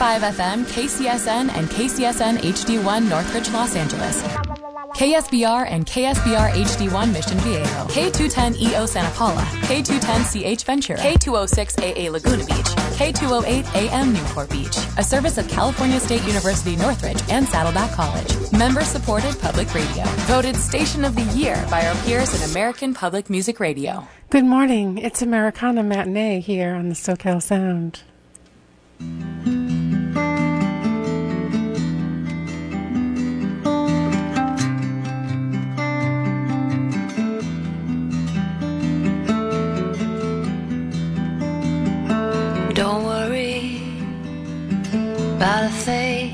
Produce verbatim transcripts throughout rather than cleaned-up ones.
five F M, K C S N, and K C S N H D one Northridge, Los Angeles. K S B R and K S B R H D one Mission Viejo. K two ten E O Santa Paula. K two ten C H Ventura. K two oh six A A Laguna Beach. K two oh eight A M Newport Beach. A service of California State University Northridge and Saddleback College. Member-supported public radio. Voted Station of the Year by our peers in American Public Music Radio. Good morning. It's Americana Matinee here on the SoCal Sound. Don't worry about a thing,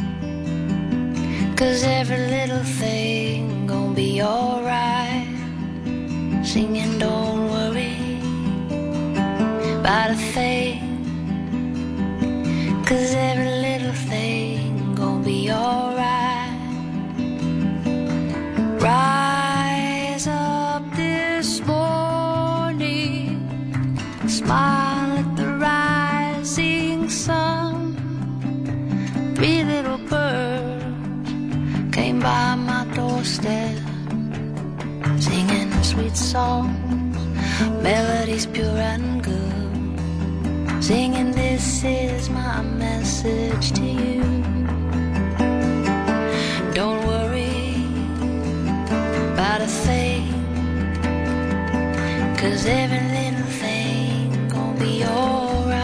'cause every little thing gon' be alright. Singing don't worry about a thing, 'cause every little thing gon' be alright. Rise up this morning, smile at the rising sun. Three little birds came by my doorstep, singing sweet songs, melodies pure and good, singing this is my message to you. Don't worry about a thing, 'cause every little thing gon' be alright.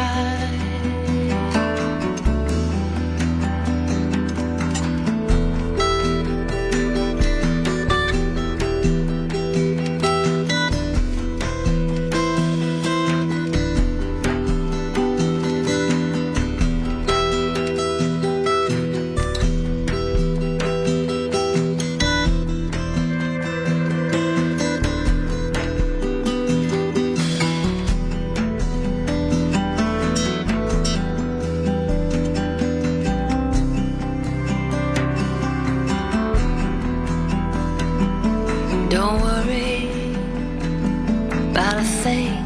Don't worry about a thing,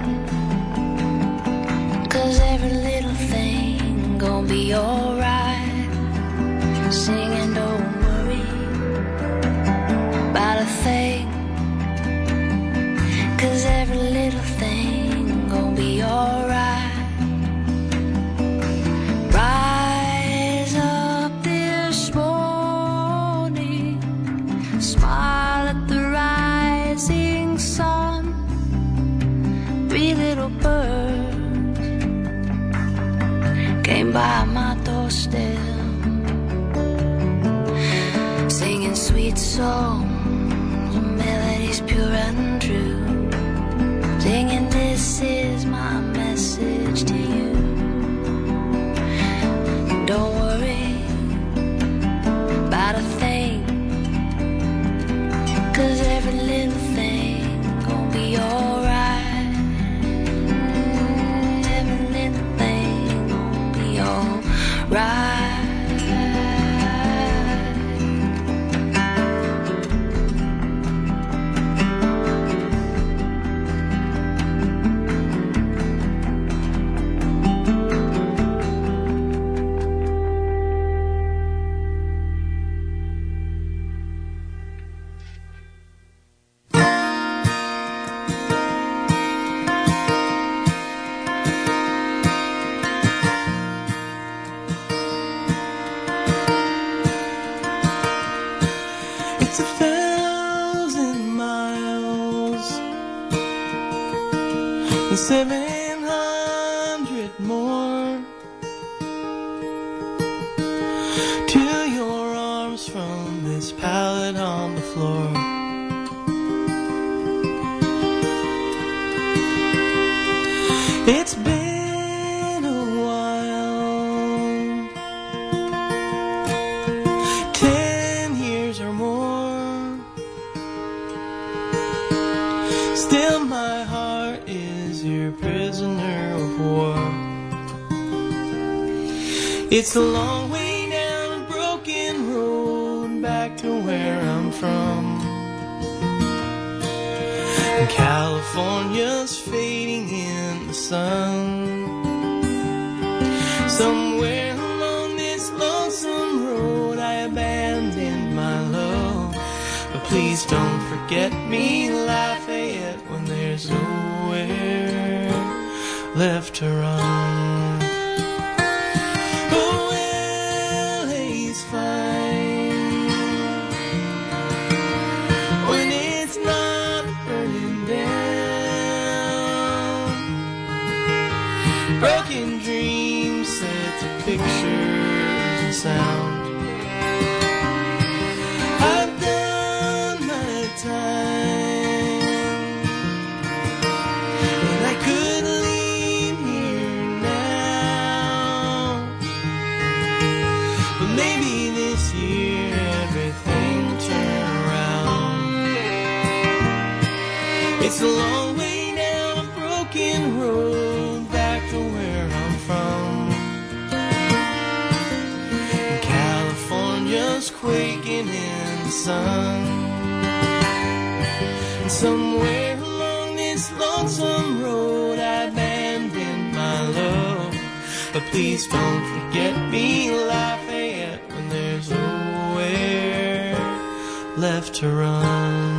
'cause every little thing gon' be alright. Singing don't worry about a thing, 'cause every little thing gon' be alright. Rise up this morning, smile at the rising sun. Three little birds came by my doorstep, singing sweet songs, melodies pure and true, singing this is my message to you. Don't worry about a thing, 'cause every little thing gon' be alright. Every little thing gon' be alright. It's a thousand miles and seven hundred more to your arms from this pallet on the floor. It's been a while, ten years or more. Still my heart is your prisoner of war. It's a long way down a broken road back to where I'm from. California's fading in the sun. Somewhere along forget me, Lafayette, when there's nowhere left to run. Oh, L A's fine when it's not burning down. Broken dreams set to pictures and sound. I've done my time, and I could leave here now. But maybe this year everything turn around. It's a long way down a broken road back to where I'm from. California's quaking in the sun. And somewhere along this lonesome road I abandoned my love. But please don't forget me, Lafayette, when there's nowhere left to run.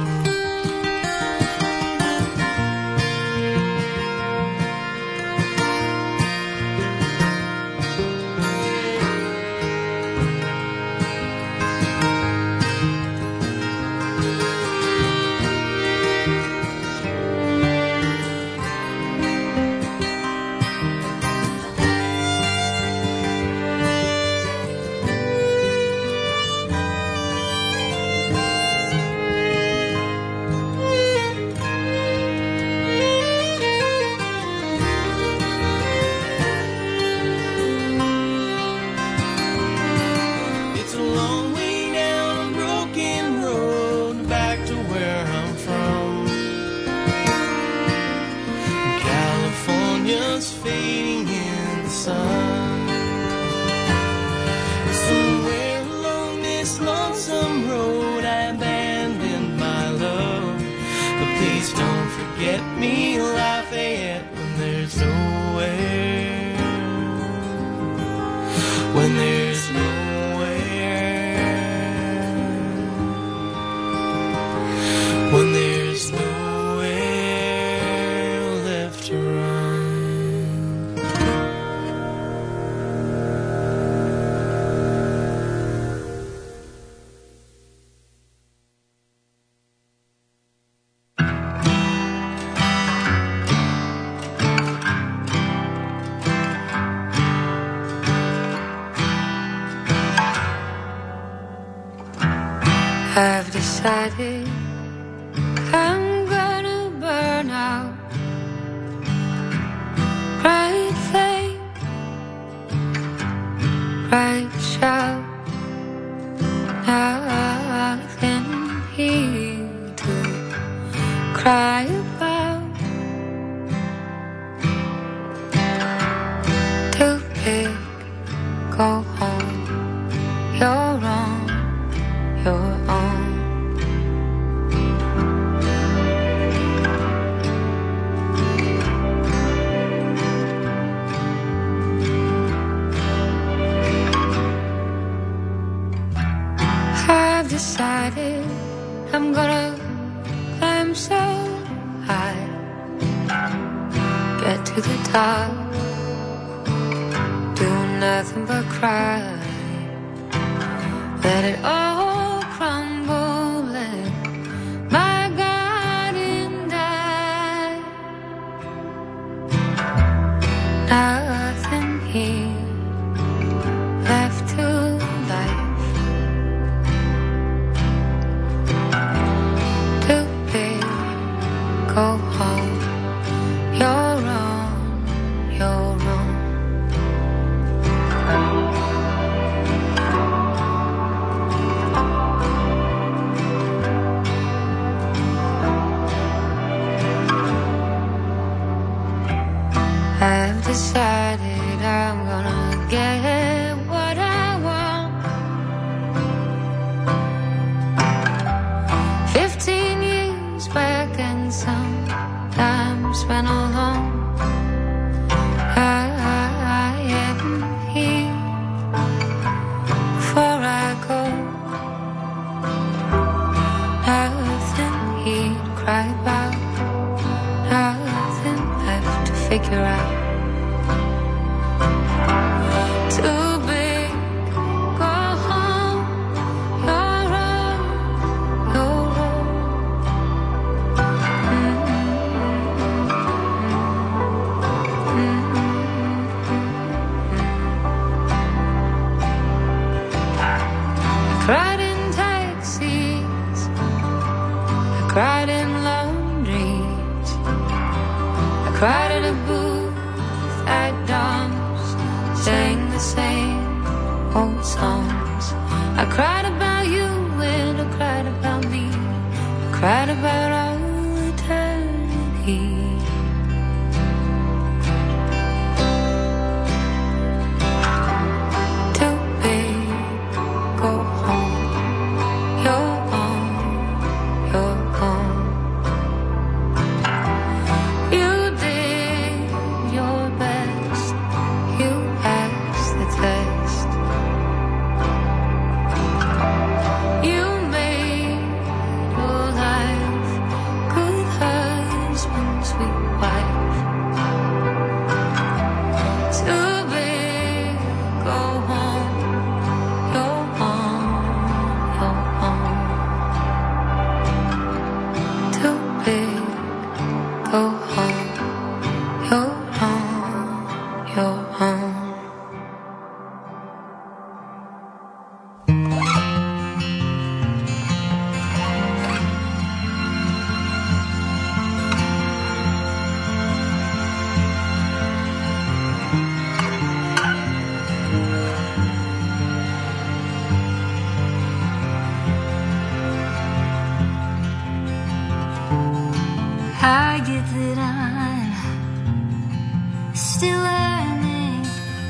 I've decided I'm gonna burn out. Bright flame, bright shout. Nothing here to cry about. Too big, go home. You're wrong, you're on. I've decided I'm gonna climb so high, get to the top, do nothing but cry, let it all crumble, let my garden die. Nothing here left to life. Too big, go home. You're wrong, you're wrong. I've decided I'm gonna get what I want. Fifteen years back and some time spent alone. I, I am here before I go. Nothing figure out. Too big, go home, you're on your own. I cried in taxis, I cried in laundries, I cried in a booth at Dom's, sang the same old songs. I cried about you and I cried about me, I cried about all eternity. Too big, go home, you're on your own. You did your best, you passed the test. You made your life good husband, sweet wife. Too big, go home, you're on your own. Too big, go home, you're on your own. I get that I'm still learning.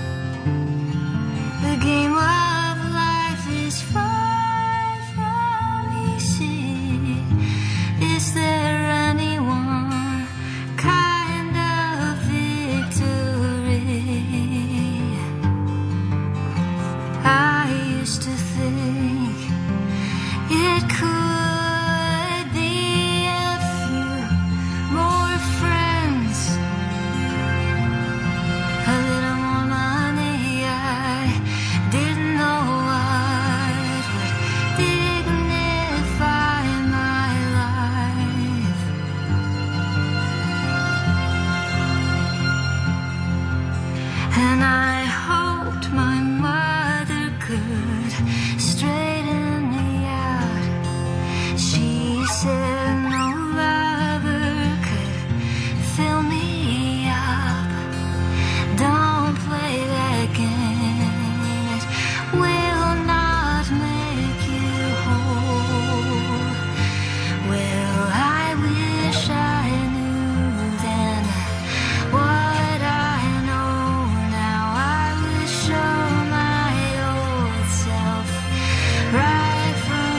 The game of life is far from easy. Is there anyone kind of victory? I used to think it could be a few more friends, a little more money. I didn't know what would dignify my life. And I hoped my mother could straighten me out. She said no lover could fill me up. Don't play that game, it will not make you whole. Well, I wish I knew then what I know now. I would show my old self right from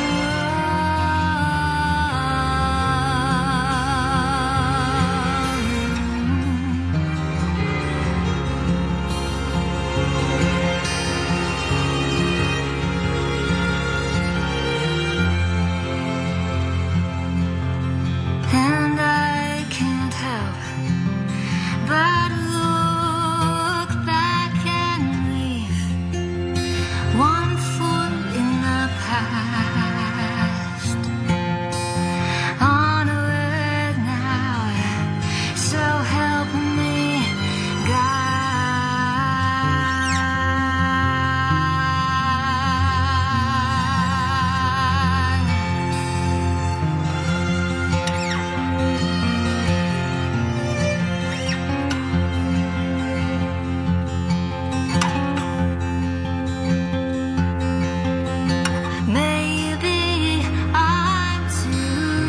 and I can't help but look back and leave one foot in the past, onward now, so help me maybe I'm too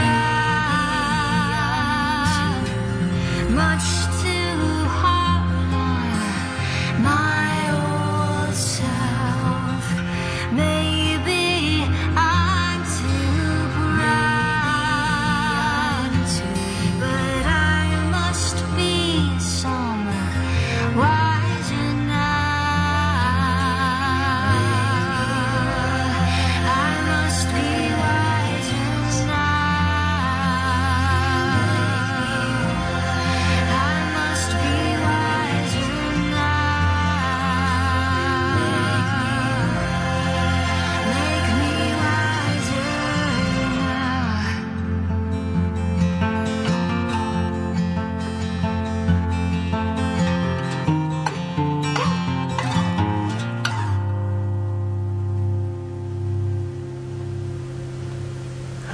proud, much too hard on my old self. Maybe I'm too proud, but I must be some wiser now. I must be wiser now. I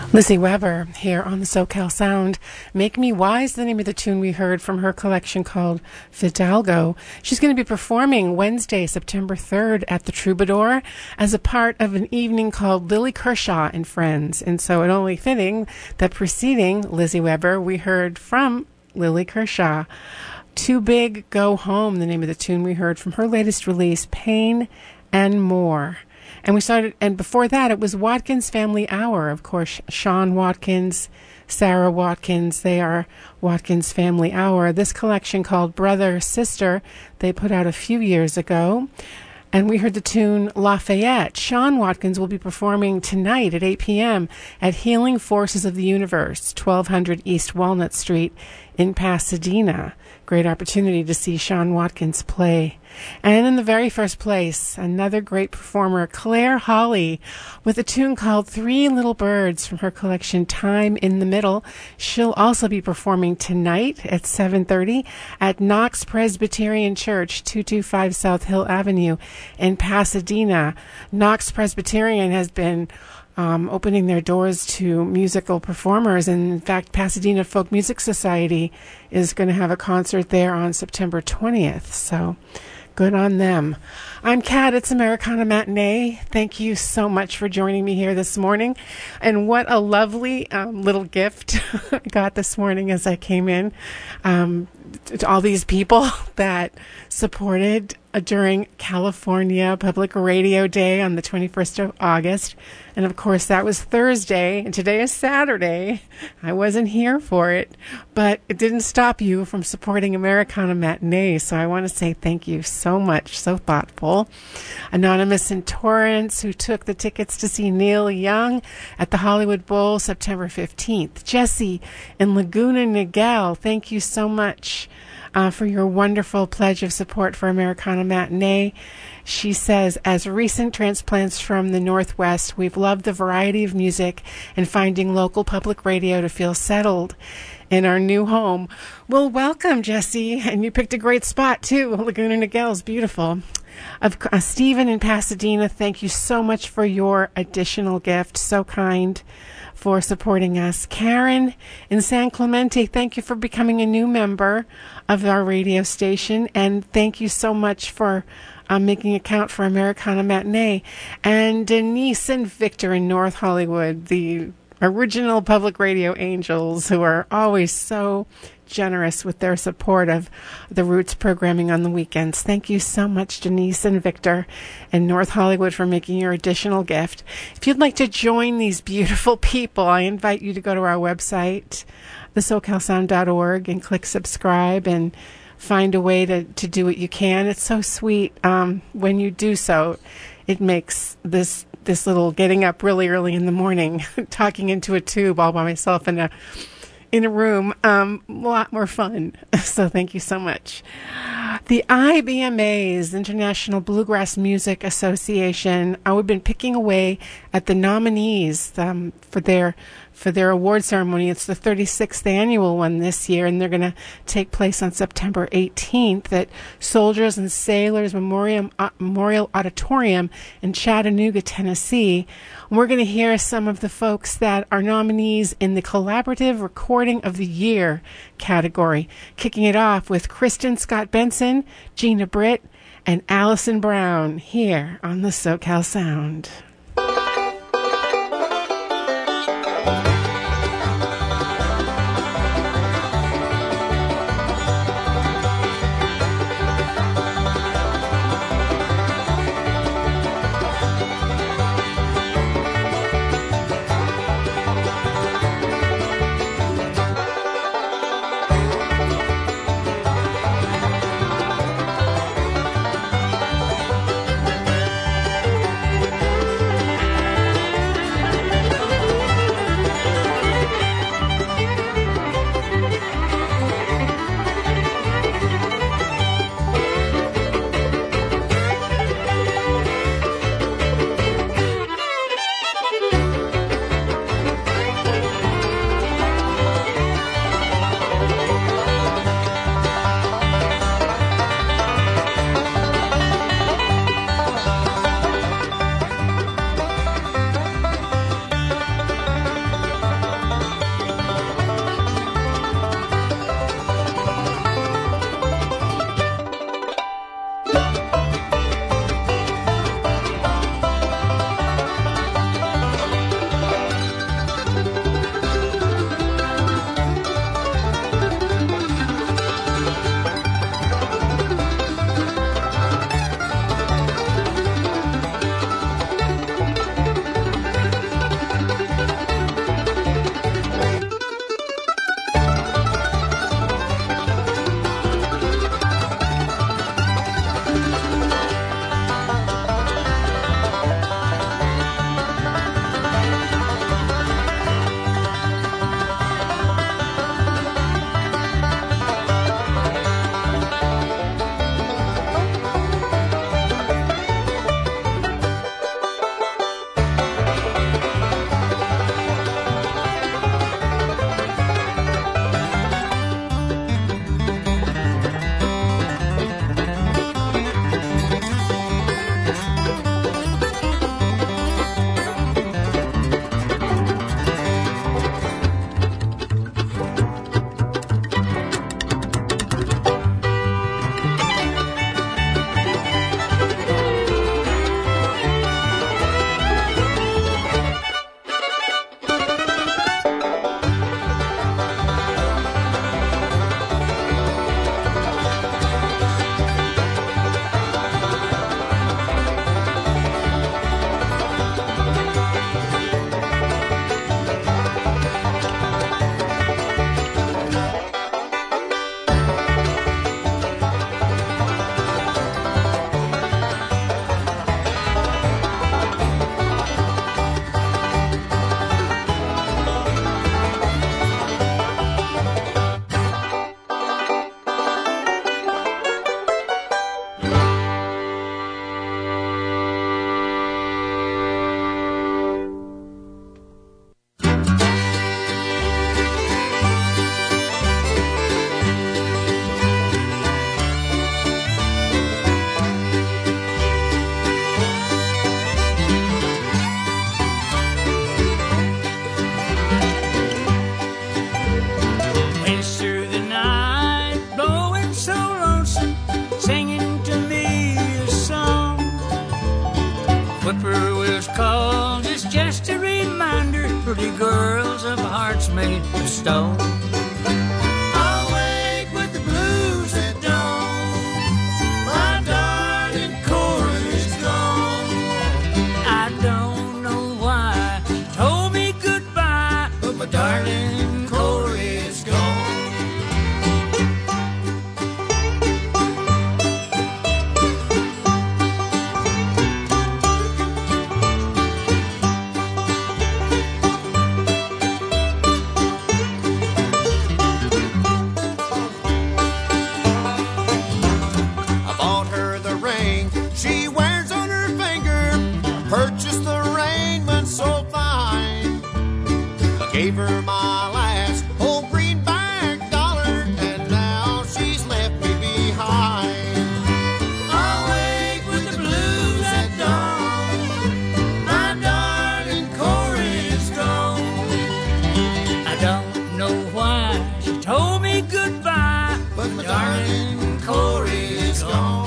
Lizzie Weber here on the SoCal Sound. Make Me Wise, the name of the tune we heard from her collection called Fidalgo. She's going to be performing Wednesday, September third at the Troubadour as a part of an evening called Lily Kershaw and Friends. And so it only fitting that preceding Lizzie Weber, we heard from Lily Kershaw. Too Big, Go Home, the name of the tune we heard from her latest release, Pain and More. And we started, and before that, it was Watkins Family Hour. Of course, Sean Watkins, Sarah Watkins, they are Watkins Family Hour. This collection called Brother, Sister, they put out a few years ago. And we heard the tune Lafayette. Sean Watkins will be performing tonight at eight p.m. at Healing Forces of the Universe, twelve hundred East Walnut Street in Pasadena. Great opportunity to see Sean Watkins play. And in the very first place, another great performer, Claire Hawley, with a tune called Three Little Birds from her collection Time in the Middle. She'll also be performing tonight at seven thirty at Knox Presbyterian Church, two twenty-five South Hill Avenue in Pasadena. Knox Presbyterian has been Um, opening their doors to musical performers. And in fact, Pasadena Folk Music Society is going to have a concert there on September twentieth. So good on them. I'm Kat. It's Americana Matinee. Thank you so much for joining me here this morning. And what a lovely um, little gift I got this morning as I came in. Um, to all these people that supported uh, during California Public Radio Day on the twenty-first of August. And of course, that was Thursday, and today is Saturday. I wasn't here for it, but it didn't stop you from supporting Americana Matinee. So I want to say thank you so much, so thoughtful. Anonymous in Torrance, who took the tickets to see Neil Young at the Hollywood Bowl September fifteenth. Jesse in Laguna Niguel, thank you so much uh, for your wonderful pledge of support for Americana Matinee. She says, as recent transplants from the Northwest, we've loved the variety of music and finding local public radio to feel settled in our new home. Well, welcome, Jesse. And you picked a great spot, too. Laguna Niguel is beautiful. Of, uh, Stephen in Pasadena, thank you so much for your additional gift. So kind for supporting us. Karen in San Clemente, thank you for becoming a new member of our radio station. And thank you so much for I'm making account for Americana Matinee. And Denise and Victor in North Hollywood, the original public radio angels who are always so generous with their support of the Roots programming on the weekends. Thank you so much, Denise and Victor in North Hollywood, for making your additional gift. If you'd like to join these beautiful people, I invite you to go to our website, the socal sound dot org, and click subscribe and find a way to, to do what you can. It's so sweet. Um, when you do so, it makes this this little getting up really early in the morning, talking into a tube all by myself in a in a room, um, a lot more fun. So thank you so much. The I B M A's, International Bluegrass Music Association, uh, we've been picking away at the nominees um, for their for their award ceremony. It's the thirty-sixth annual one this year, and they're going to take place on September eighteenth at Soldiers and Sailors Memorial, uh, Memorial Auditorium in Chattanooga, Tennessee. And we're going to hear some of the folks that are nominees in the Collaborative Recording of the Year category, kicking it off with Kristen Scott Benson, Gina Britt, and Allison Brown here on the SoCal Sound. Thank you. girls have hearts made of stone. I'll wake with the blues at dawn. My darling Corey's gone. I don't know why she told me goodbye, but my darling Corey's gone. I bought her the ring she wears on her finger. Purchased the raiment so fine. I gave her my last whole greenback dollar, and now she's left me behind. I'll wake with the blues at dawn. My darling Corey's gone. I don't know why she told me goodbye, But my darling Corey's gone.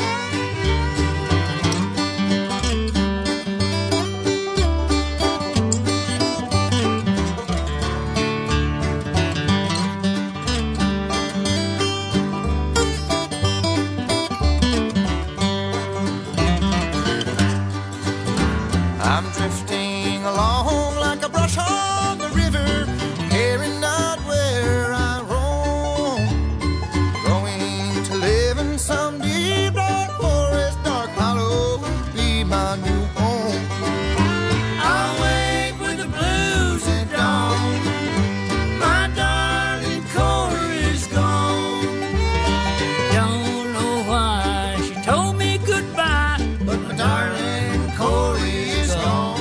I'm drifting along like a brush on the river, caring not where I roam. Going to live in some deep dark forest, dark hollow will be my new home. I'll wake with the blues at dawn. My darling Corey's gone. don't know why she told me goodbye, But my darling Corey's gone.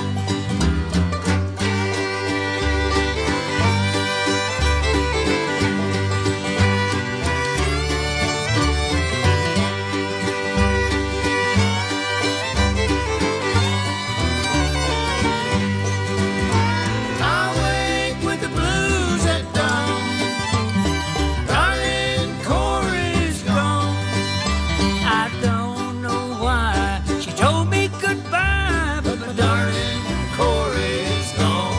I'll wake with the blues at dawn. Darling Corey's gone. I don't know why she told me goodbye, but my darling Corey's gone.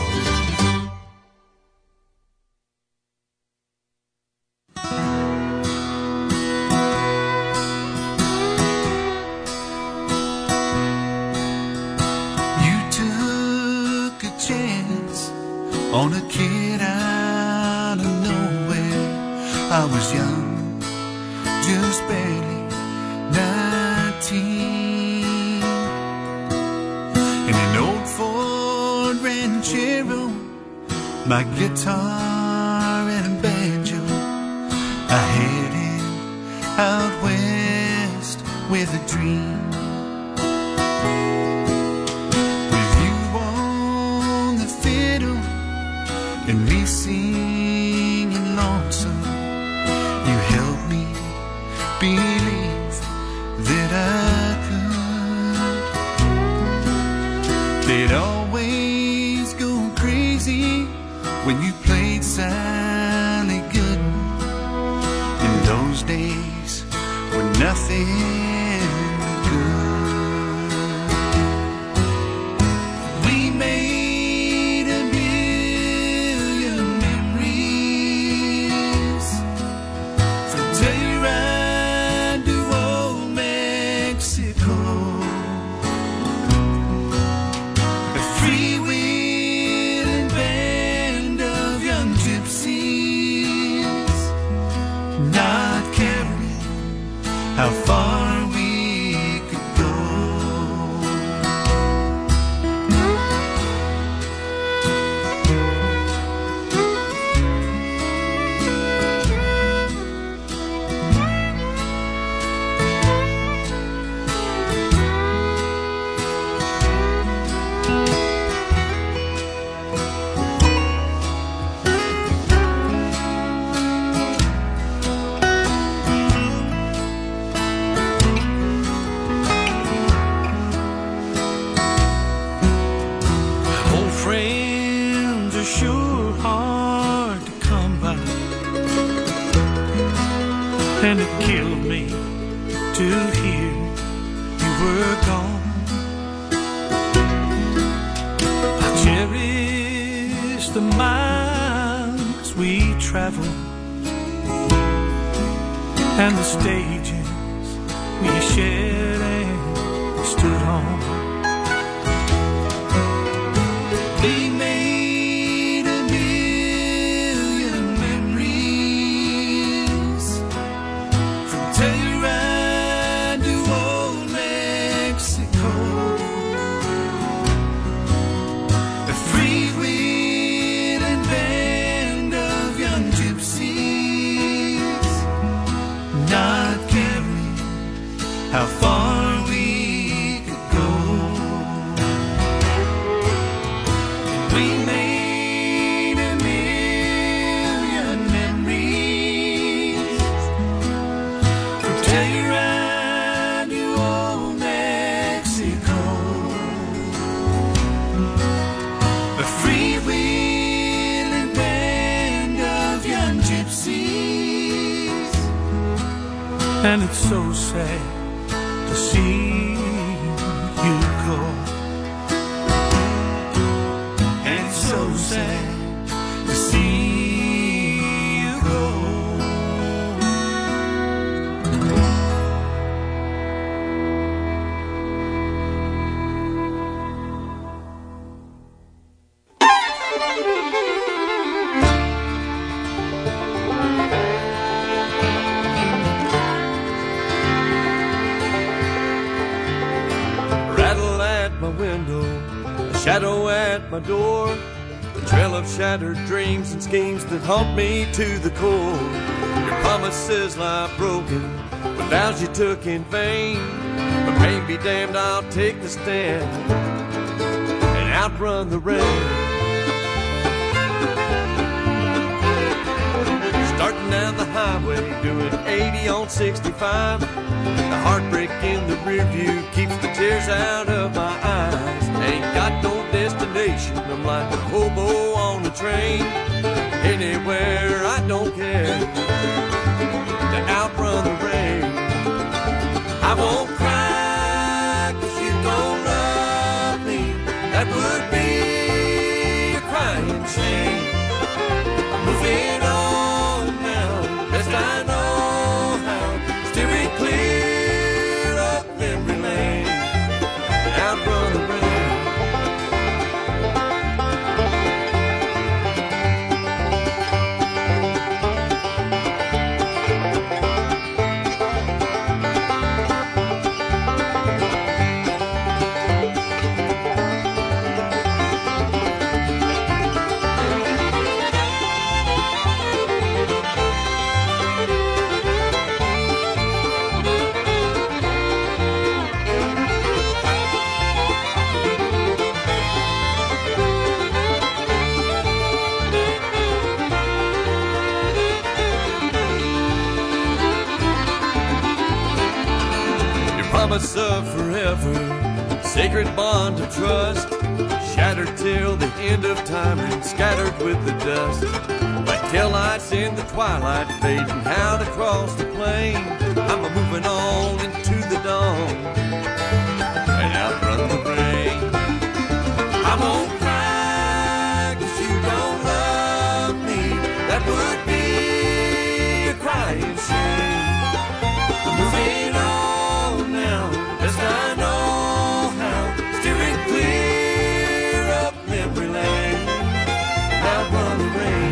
You took a chance on a kid out of nowhere. I was young, just barely nineteen. In an old Ford Ranchero, my guitar and a banjo, I headed out west with a dream. With you on the fiddle and me singing lonesome, you helped me believe that I could. They'd always go crazy when you played Sally Gooden, and those days were nothing good. We made a million memories from Telluride to old Mexico. A freewheeling band of young gypsies, not caring how far we could go. and it killed me to hear you were gone. I cherish the miles we traveled and the stages we shared and stood on. We made a million memories from Telluride to old Mexico. A freewheeling band of young gypsies, not caring how far we could go. We made a million memories from Telluride to old Mexico. A freewheeling band of young gypsies, and it's so sad to see you go. And it's so sad to see you go. Rattle at my window, a shadow at my door, the trail of shattered dreams and schemes that haunt me to the core. Your promises lie broken, with vows you took in vain. But pain be damned, I'll take the stand and outrun the rain. Starting down the highway, doing eighty on sixty-five. The heartbreak in the rear view keeps the tears out of my eyes. Ain't got no destination, I'm like a hobo on a train. Anywhere, I don't care, to outrun the rain. I won't cry 'cause you don't love me. That would be a crying shame. I'm moving on now, best I know how, steering clear up memory lane, outrun the rain. Promise of forever, sacred bond of trust, shattered till the end of time and scattered with the dust. Like taillights in the twilight, fading out across the plain. I'm a moving on into the dawn and outrun the rain. I won't cry 'cause you don't love me. That would be a crying shame. I'm moving on now, best I know how, steering clear up memory lane, outrun the rain.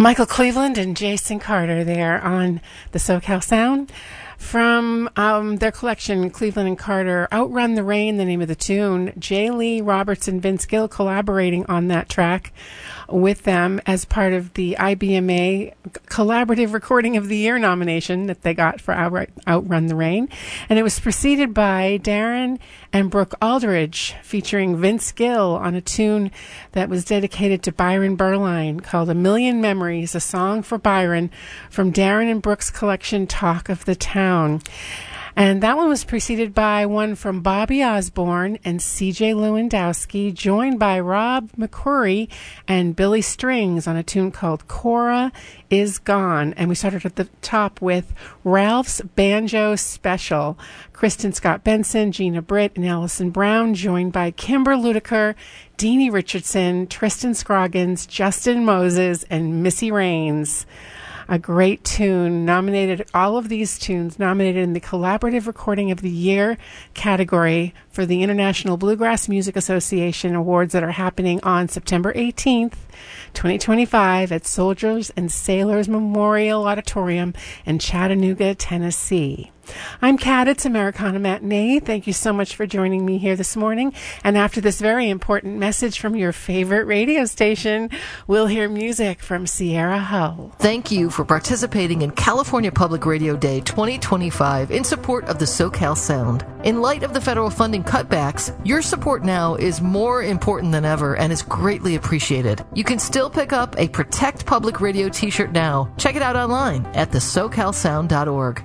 Michael Cleveland and Jason Carter there on the SoCal Sound. From um, their collection, Cleveland and Carter, Outrun the Rain, the name of the tune. Jay Lee Roberts and Vince Gill collaborating on that track with them as part of the I B M A Collaborative Recording of the Year nomination that they got for Outright, Outrun the Rain. And it was preceded by Darren and Brooke Aldridge featuring Vince Gill on a tune that was dedicated to Byron Berline called A Million Memories, a song for Byron from Darren and Brooke's collection Talk of the Town. And that one was preceded by one from Bobby Osborne and C J Lewandowski, joined by Rob McCrory and Billy Strings on a tune called Cora Is Gone. And we started at the top with Ralph's Banjo Special. Kristen Scott Benson, Gina Britt, and Allison Brown, joined by Kimber Ludiker, Deanie Richardson, Tristan Scroggins, Justin Moses, and Missy Raines. A great tune, nominated, all of these tunes nominated in the Collaborative Recording of the Year category for the International Bluegrass Music Association Awards that are happening on September eighteenth, twenty twenty-five at Soldiers and Sailors Memorial Auditorium in Chattanooga, Tennessee. I'm Kat, it's Americana Matinee. Thank you so much for joining me here this morning. And after this very important message from your favorite radio station, we'll hear music from Sierra Hull. Thank you for participating in California Public Radio Day twenty twenty-five in support of the SoCal Sound. In light of the federal funding cutbacks, your support now is more important than ever and is greatly appreciated. You can still pick up a Protect Public Radio t-shirt now. Check it out online at the socal sound dot org.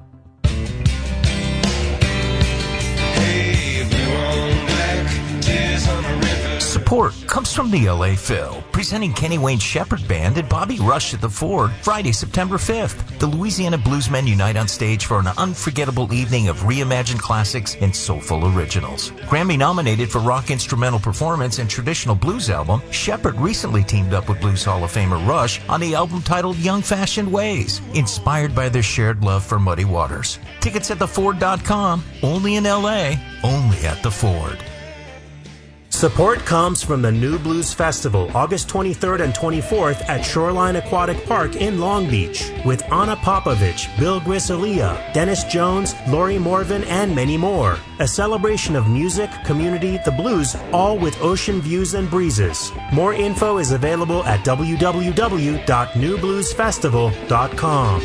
Support comes from the L A Phil, presenting Kenny Wayne Shepherd Band and Bobby Rush at the Ford, Friday, September fifth. The Louisiana Bluesmen unite on stage for an unforgettable evening of reimagined classics and soulful originals. Grammy-nominated for rock instrumental performance and traditional blues album, Shepherd recently teamed up with Blues Hall of Famer Rush on the album titled Young Fashioned Ways, inspired by their shared love for Muddy Waters. Tickets at the ford dot com, only in L A, only at the Ford. Support comes from the New Blues Festival, August twenty-third and twenty-fourth at Shoreline Aquatic Park in Long Beach, with Anna Popovich, Bill Grisalia, Dennis Jones, Lori Morvan, and many more. A celebration of music, community, the blues, all with ocean views and breezes. More info is available at w w w dot new blues festival dot com.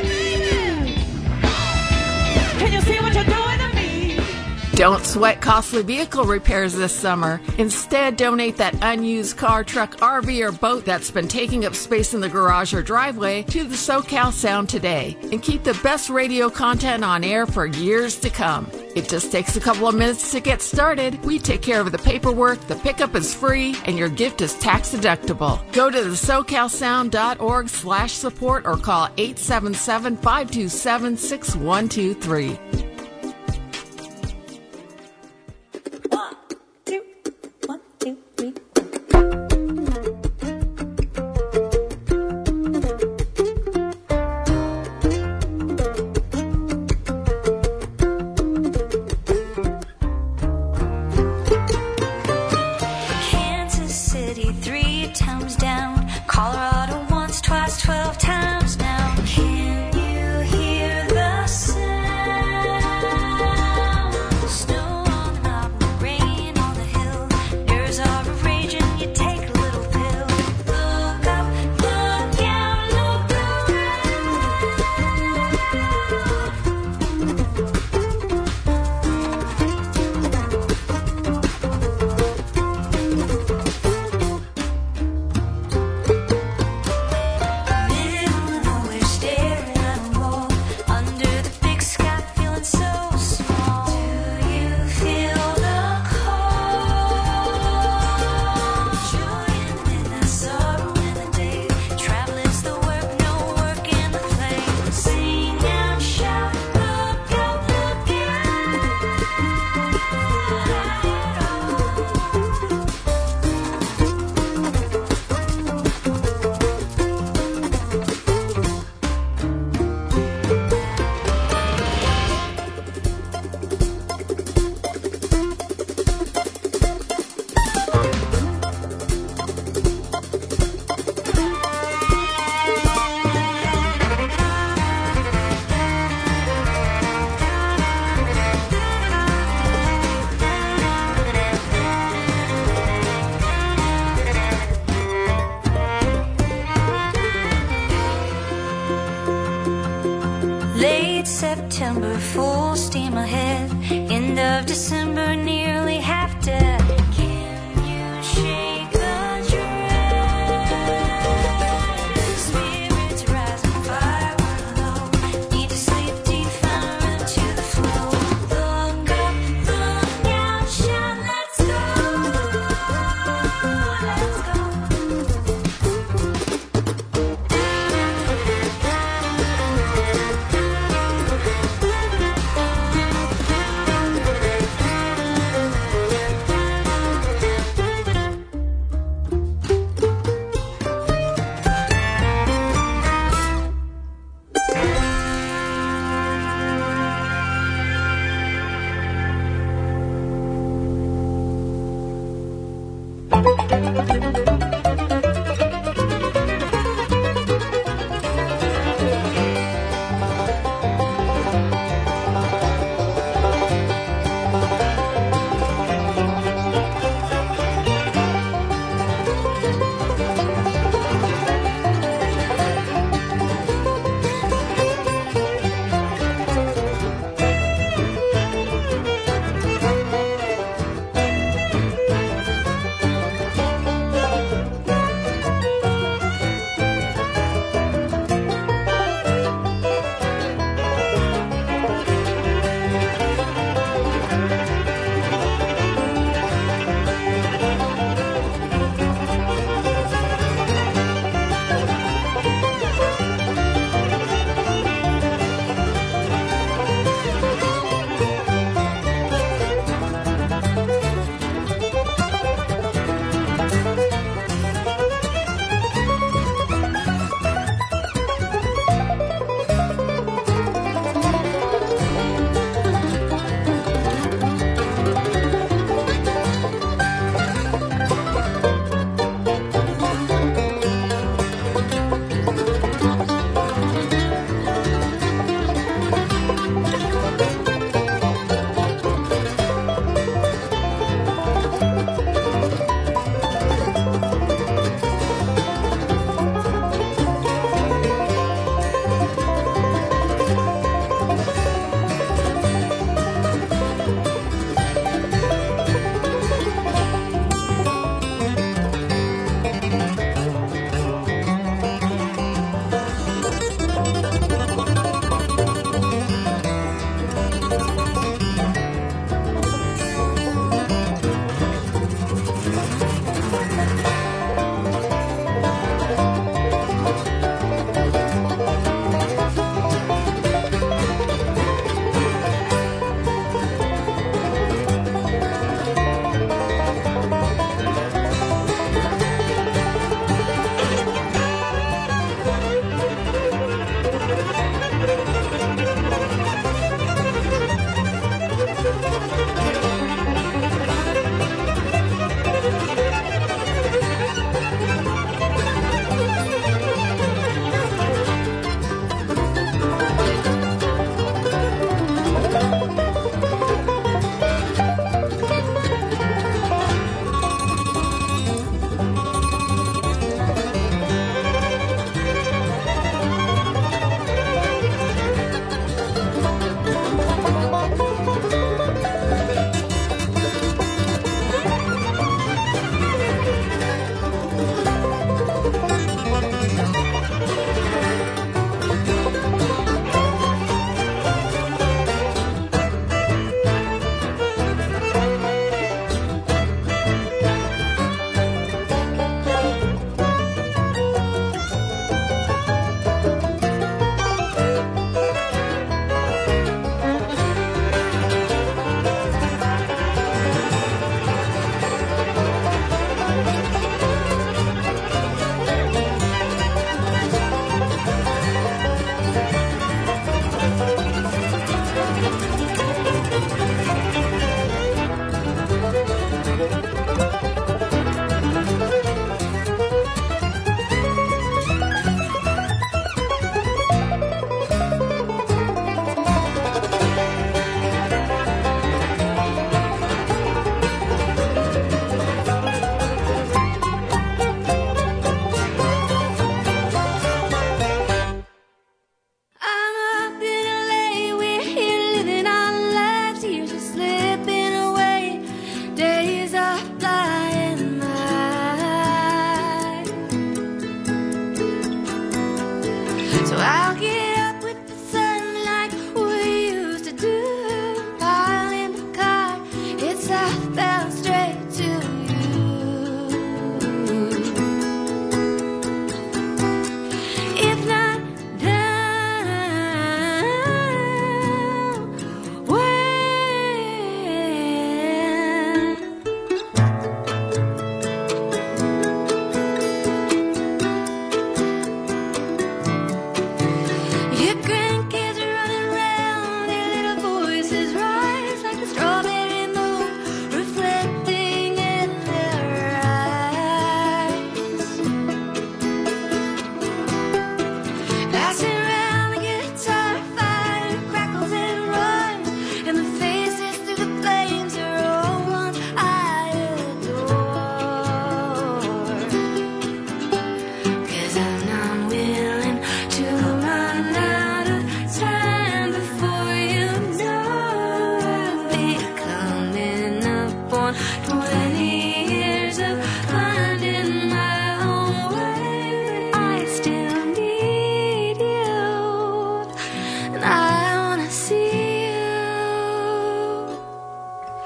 Can you see what you're doing? Don't sweat costly vehicle repairs this summer. Instead, donate that unused car, truck, R V, or boat that's been taking up space in the garage or driveway to the SoCal Sound today, and keep the best radio content on air for years to come. It just takes a couple of minutes to get started. We take care of the paperwork, the pickup is free, and your gift is tax deductible. Go to the socal sound dot org slash support or call eight seven seven, five two seven, six one two three. Twelve times now. Can you hear the sound?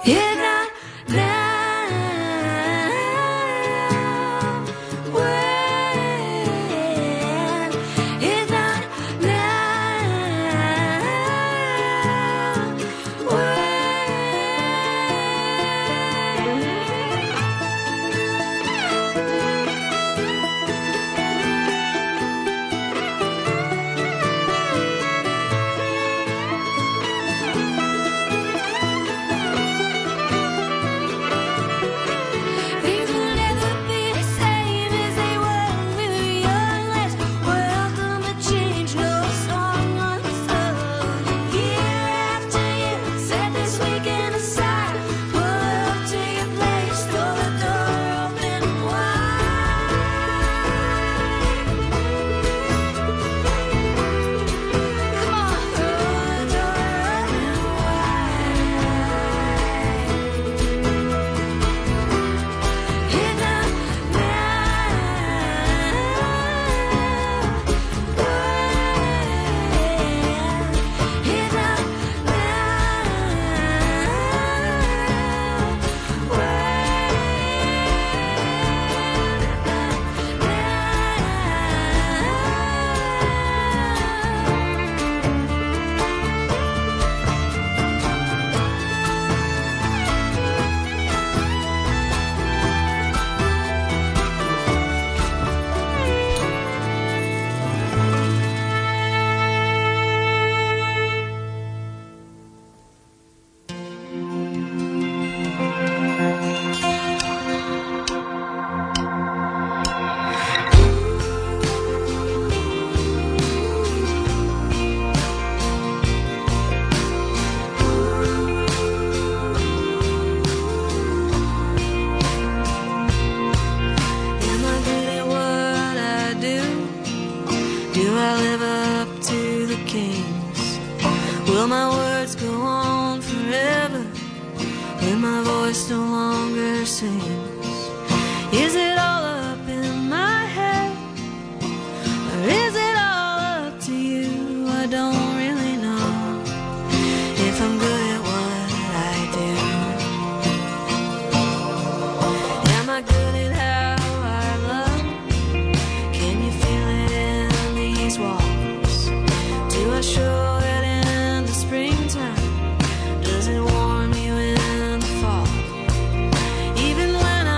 If not now, when? If not now, when? Things will never be the same as they were when we were young. Let's welcome the change, no song unsung. Year after year, set this weekend aside. Pull up to your place, throw the door open wide. Come on, throw the door open wide. If not am I good at what I do? Do I live up to the kings? Will my words go on forever when my voice no longer sings? Is it all up in my head, or is it all up to you? I don't really know if I'm good at what I do. Am I good at how I love? Can you feel it in these walls? Do I show it in the springtime? Does it warm you in the fall? Even when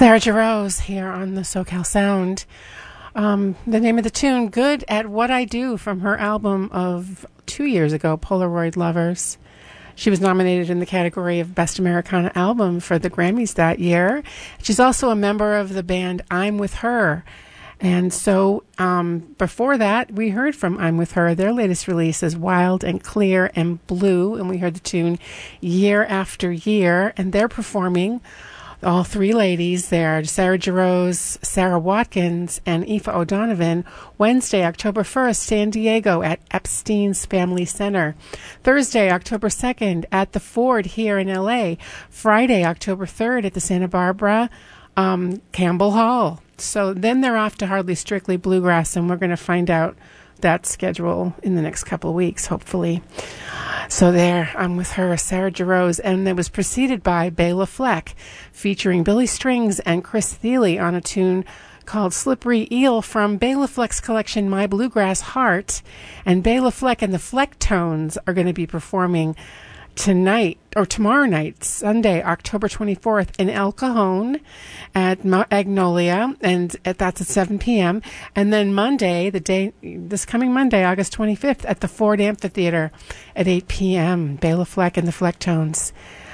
Sarah Jarosz here on the SoCal Sound. Um, the name of the tune, Good at What I Do, from her album of two years ago, Polaroid Lovers. She was nominated in the category of Best Americana Album for the Grammys that year. She's also a member of the band I'm With Her. And so um, before that, we heard from I'm With Her. Their latest release is Wild and Clear and Blue, and we heard the tune Year After Year, and they're performing. All three ladies there, Sarah Jarosz, Sarah Watkins, and Aoife O'Donovan, Wednesday, October first, San Diego at Epstein's Family Center. Thursday, October second, at the Ford here in L A. Friday, October third, at the Santa Barbara um, Campbell Hall. So then they're off to Hardly Strictly Bluegrass, and we're going to find out that schedule in the next couple of weeks, hopefully. So there, I'm With Her, Sarah Jarosz, and it was preceded by Bela Fleck, featuring Billy Strings and Chris Thile on a tune called Slippery Eel from Bela Fleck's collection My Bluegrass Heart. And Bela Fleck and the Flecktones are going to be performing tonight, or tomorrow night, Sunday, October twenty-fourth, in El Cajon at Magnolia, and at, that's at seven p.m. And then Monday, the day, this coming Monday, August twenty-fifth, at the Ford Amphitheater at eight p.m., Bela Fleck and the Flecktones.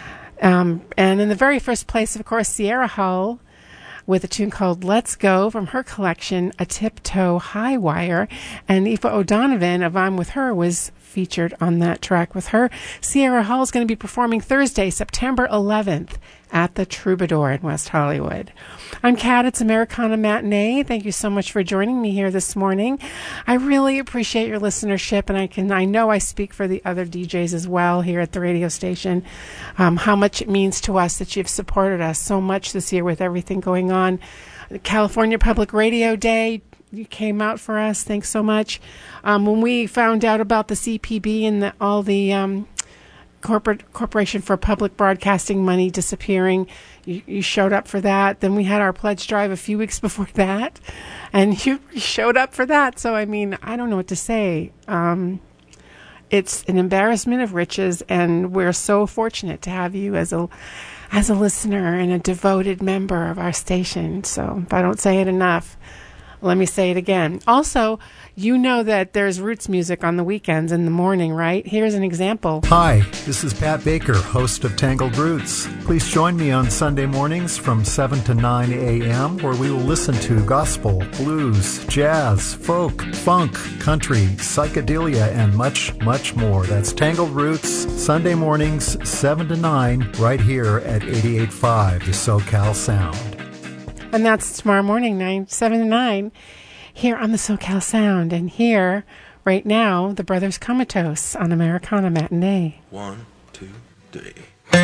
Um, and in the very first place, of course, Sierra Hull, with a tune called Let's Go from her collection, A Tiptoe High Wire. And Aoife O'Donovan of I'm With Her was featured on that track with her. Sierra Hull is going to be performing Thursday, September eleventh at the Troubadour in West Hollywood. I'm Kat. It's Americana Matinee. Thank you so much for joining me here this morning. I really appreciate your listenership, and I can I know I speak for the other D Js as well here at the radio station, um, how much it means to us that you've supported us so much this year with everything going on. The California Public Radio Day, you came out for us. Thanks so much. Um, when we found out about the C P B and the, all the um, corporate Corporation for Public Broadcasting money disappearing, you, you showed up for that. Then we had our pledge drive a few weeks before that, and you showed up for that. So, I mean, I don't know what to say. Um, it's an embarrassment of riches, and we're so fortunate to have you as a as a listener and a devoted member of our station. So if I don't say it enough, let me say it again. Also, you know that there's roots music on the weekends in the morning, right? Here's an example. Hi, this is Pat Baker, host of Tangled Roots. Please join me on Sunday mornings from seven to nine a.m., where we will listen to gospel, blues, jazz, folk, funk, country, psychedelia, and much, much more. That's Tangled Roots, Sunday mornings, seven to nine, right here at eighty-eight point five, the SoCal Sound. And that's tomorrow morning, nine, seven to nine, here on the SoCal Sound. And here, right now, the Brothers Comatose on Americana Matinee. One, two, three.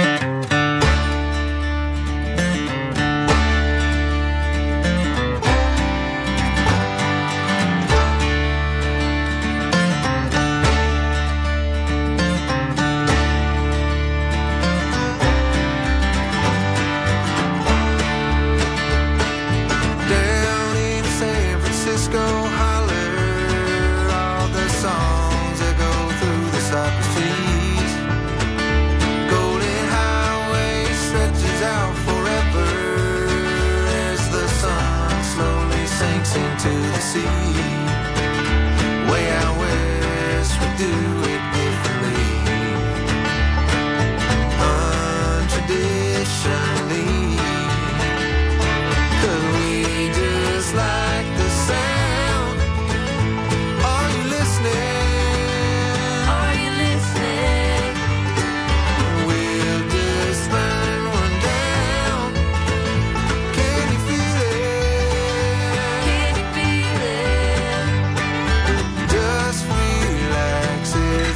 To the sea, way out west, we do it differently, untraditionally, 'cause we just like the sound. Are you listening? Are you listening? We'll just find one down. Can you feel it? Just relax it.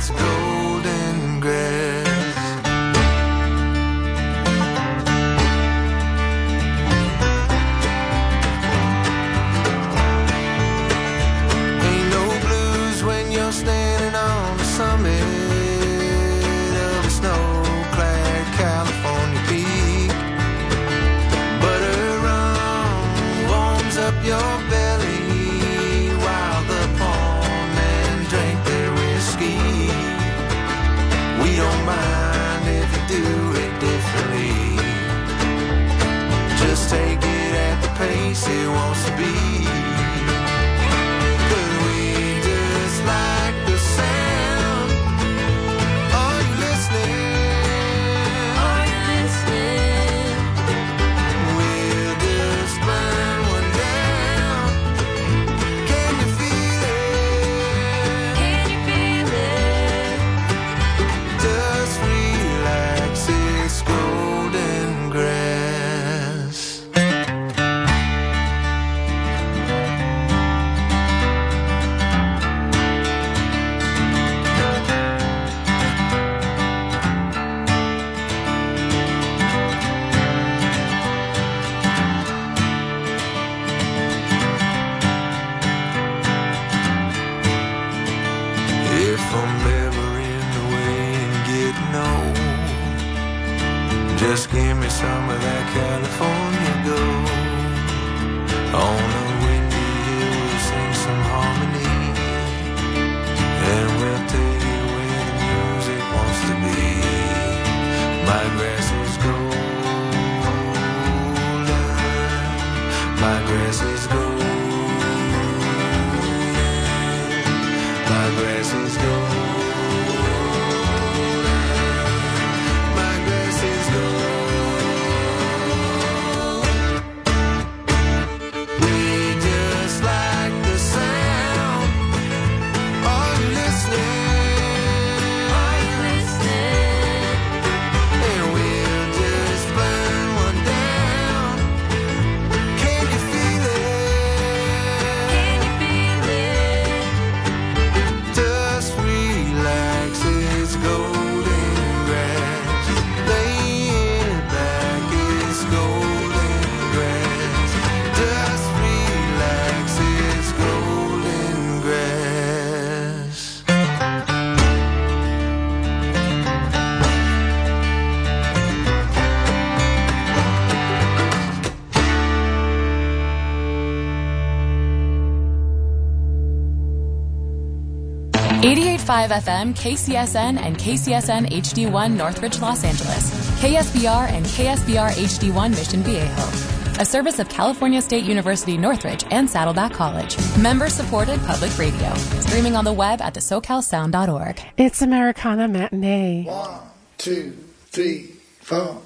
eighty-eight point five F M, K C S N, and K C S N H D one Northridge, Los Angeles. K S B R and K S B R H D one Mission Viejo. A service of California State University Northridge and Saddleback College. Member-supported public radio. Streaming on the web at the socal sound dot org. It's Americana Matinee. One, two, three, four.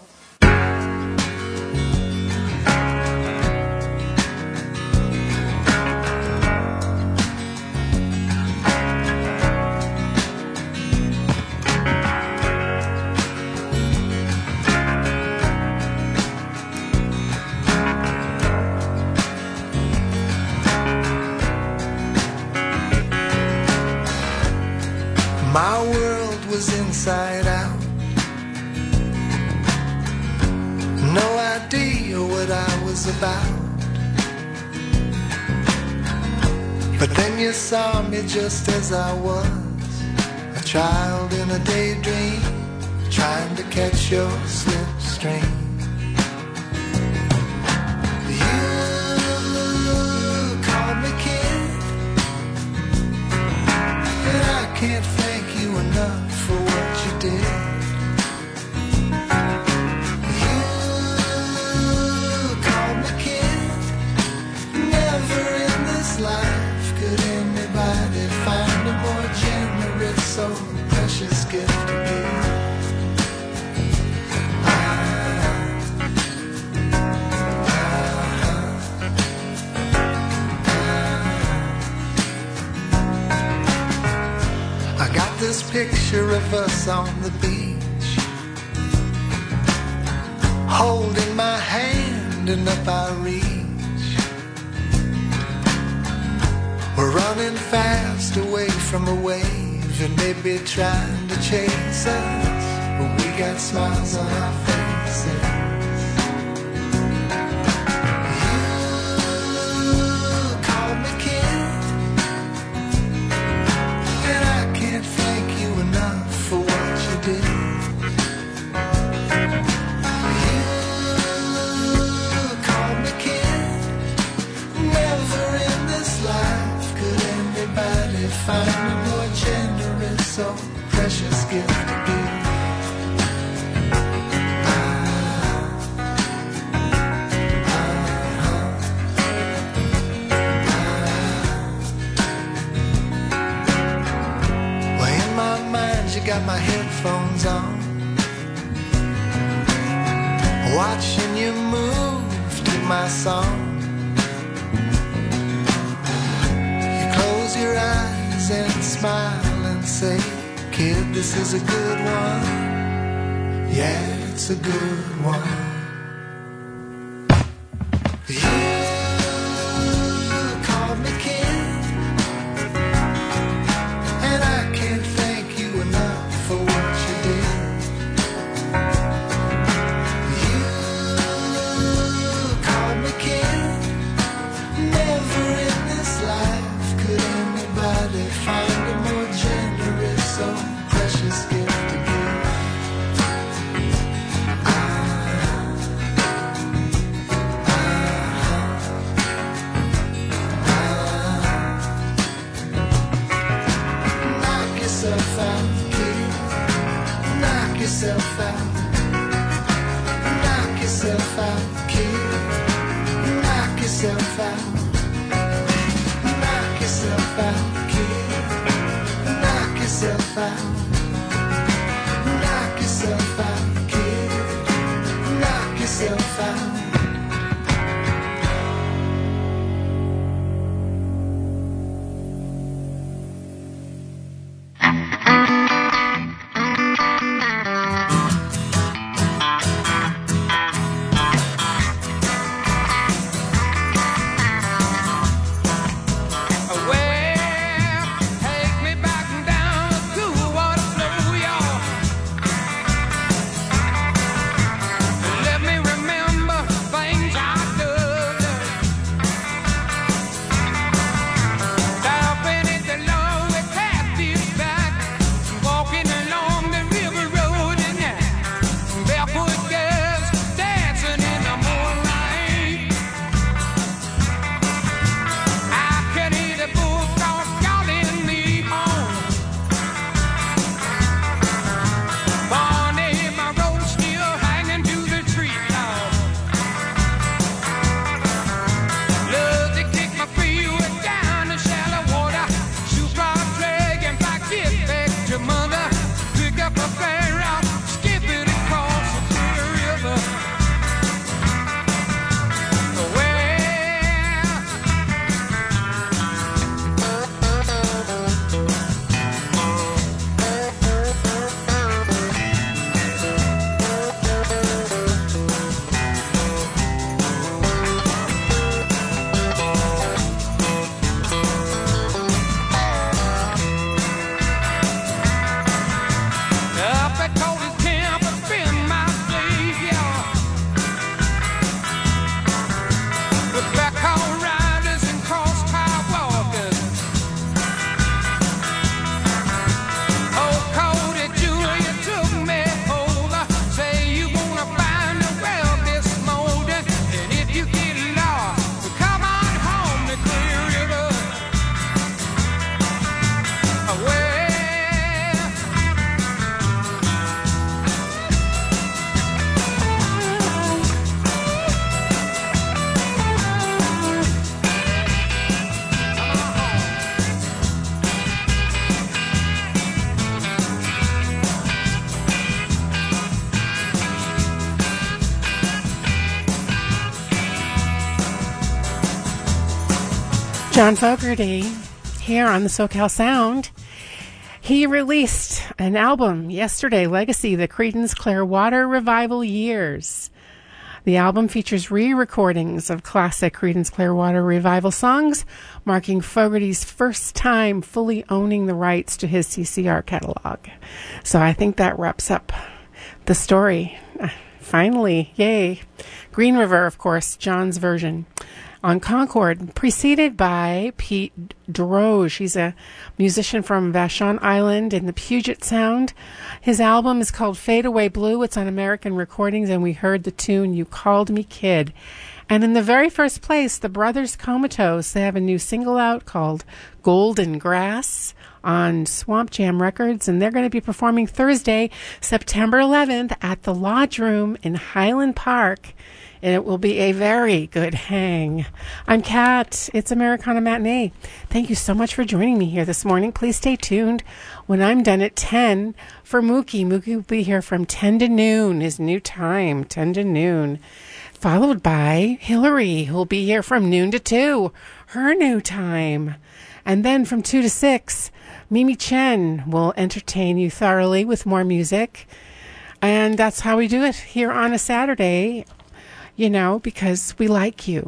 My world was inside out. No idea what I was about. But then you saw me just as I was, a child in a daydream, trying to catch your slipstream. You called me kid, and I can't thank you enough for what you did. You called me kid. Never in this life could anybody find a more generous or precious gift to give. I got this picture of us on the beach, holding my hand and up our reach. We're running fast away from a wave and maybe trying to chase us, but we got smiles on our faces. You called me kid, and I can't thank you enough for what you did. You called me kid. Never in this life could anybody find a more generous or precious gift to give. Well, in my mind you got my headphones on, watching you move to my song. Close your eyes and smile and say, kid, this is a good one. Yeah, it's a good one. You called me kid, and I can't thank you enough for what you did. You called me kid. Never in this life could anybody find a more generous or precious gift to give. Knock yourself out, kid. Knock yourself out. Knock yourself out, kid. Knock yourself out. Knock yourself out, kid. Knock yourself out. Knock yourself out, kid. Knock yourself out. Take me back down to the water. John Fogerty here on the SoCal Sound. He released an album yesterday, Legacy, the Creedence Clearwater Revival Years. The album features re-recordings of classic Creedence Clearwater Revival songs, marking Fogerty's first time fully owning the rights to his C C R catalog. So I think that wraps up the story. Finally, yay. Green River, of course, John's version. On Concord, preceded by Pete Droge. He's a musician from Vashon Island in the Puget Sound. His album is called Fade Away Blue. It's on American Recordings, and we heard the tune You Called Me Kid. And in the very first place, the Brothers Comatose, they have a new single out called Golden Grass on Swamp Jam Records, and they're going to be performing Thursday, September eleventh at the Lodge Room in Highland Park. And it will be a very good hang. I'm Kat. It's Americana Matinee. Thank you so much for joining me here this morning. Please stay tuned when I'm done at ten for Mookie. Mookie will be here from ten to noon, his new time, ten to noon. Followed by Hillary, who will be here from noon to two, her new time. And then from two to six, Mimi Chen will entertain you thoroughly with more music. And that's how we do it here on a Saturday. You know, because we like you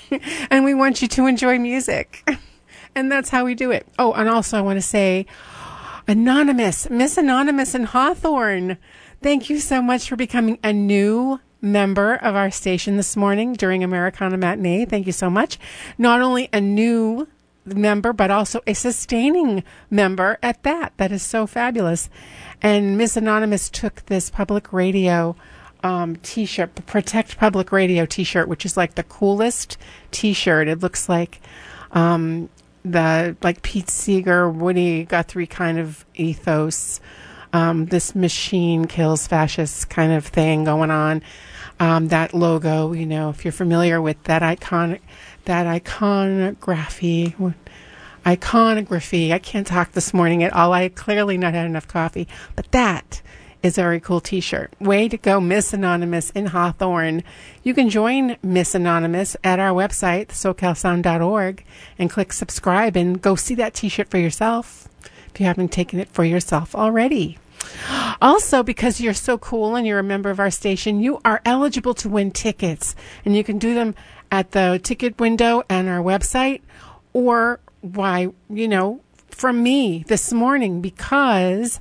and we want you to enjoy music. And that's how we do it. Oh, and also I want to say, Anonymous, Miss Anonymous in Hawthorne, thank you so much for becoming a new member of our station this morning during Americana Matinee. Thank you so much. Not only a new member, but also a sustaining member at that. That is so fabulous. And Miss Anonymous took this public radio Um, t-shirt, the Protect Public Radio t-shirt, which is like the coolest t-shirt. It looks like um, the like Pete Seeger, Woody Guthrie kind of ethos. Um, this machine kills fascists kind of thing going on. Um, that logo, you know, if you're familiar with that iconic, that iconography, iconography. I can't talk this morning at all. I had clearly not had enough coffee, but that is a very cool t-shirt. Way to go, Miss Anonymous in Hawthorne. You can join Miss Anonymous at our website, so cal sound dot org, and click subscribe and go see that t-shirt for yourself if you haven't taken it for yourself already. Also, because you're so cool and you're a member of our station, you are eligible to win tickets. And you can do them at the ticket window on our website, or why, you know, from me this morning, because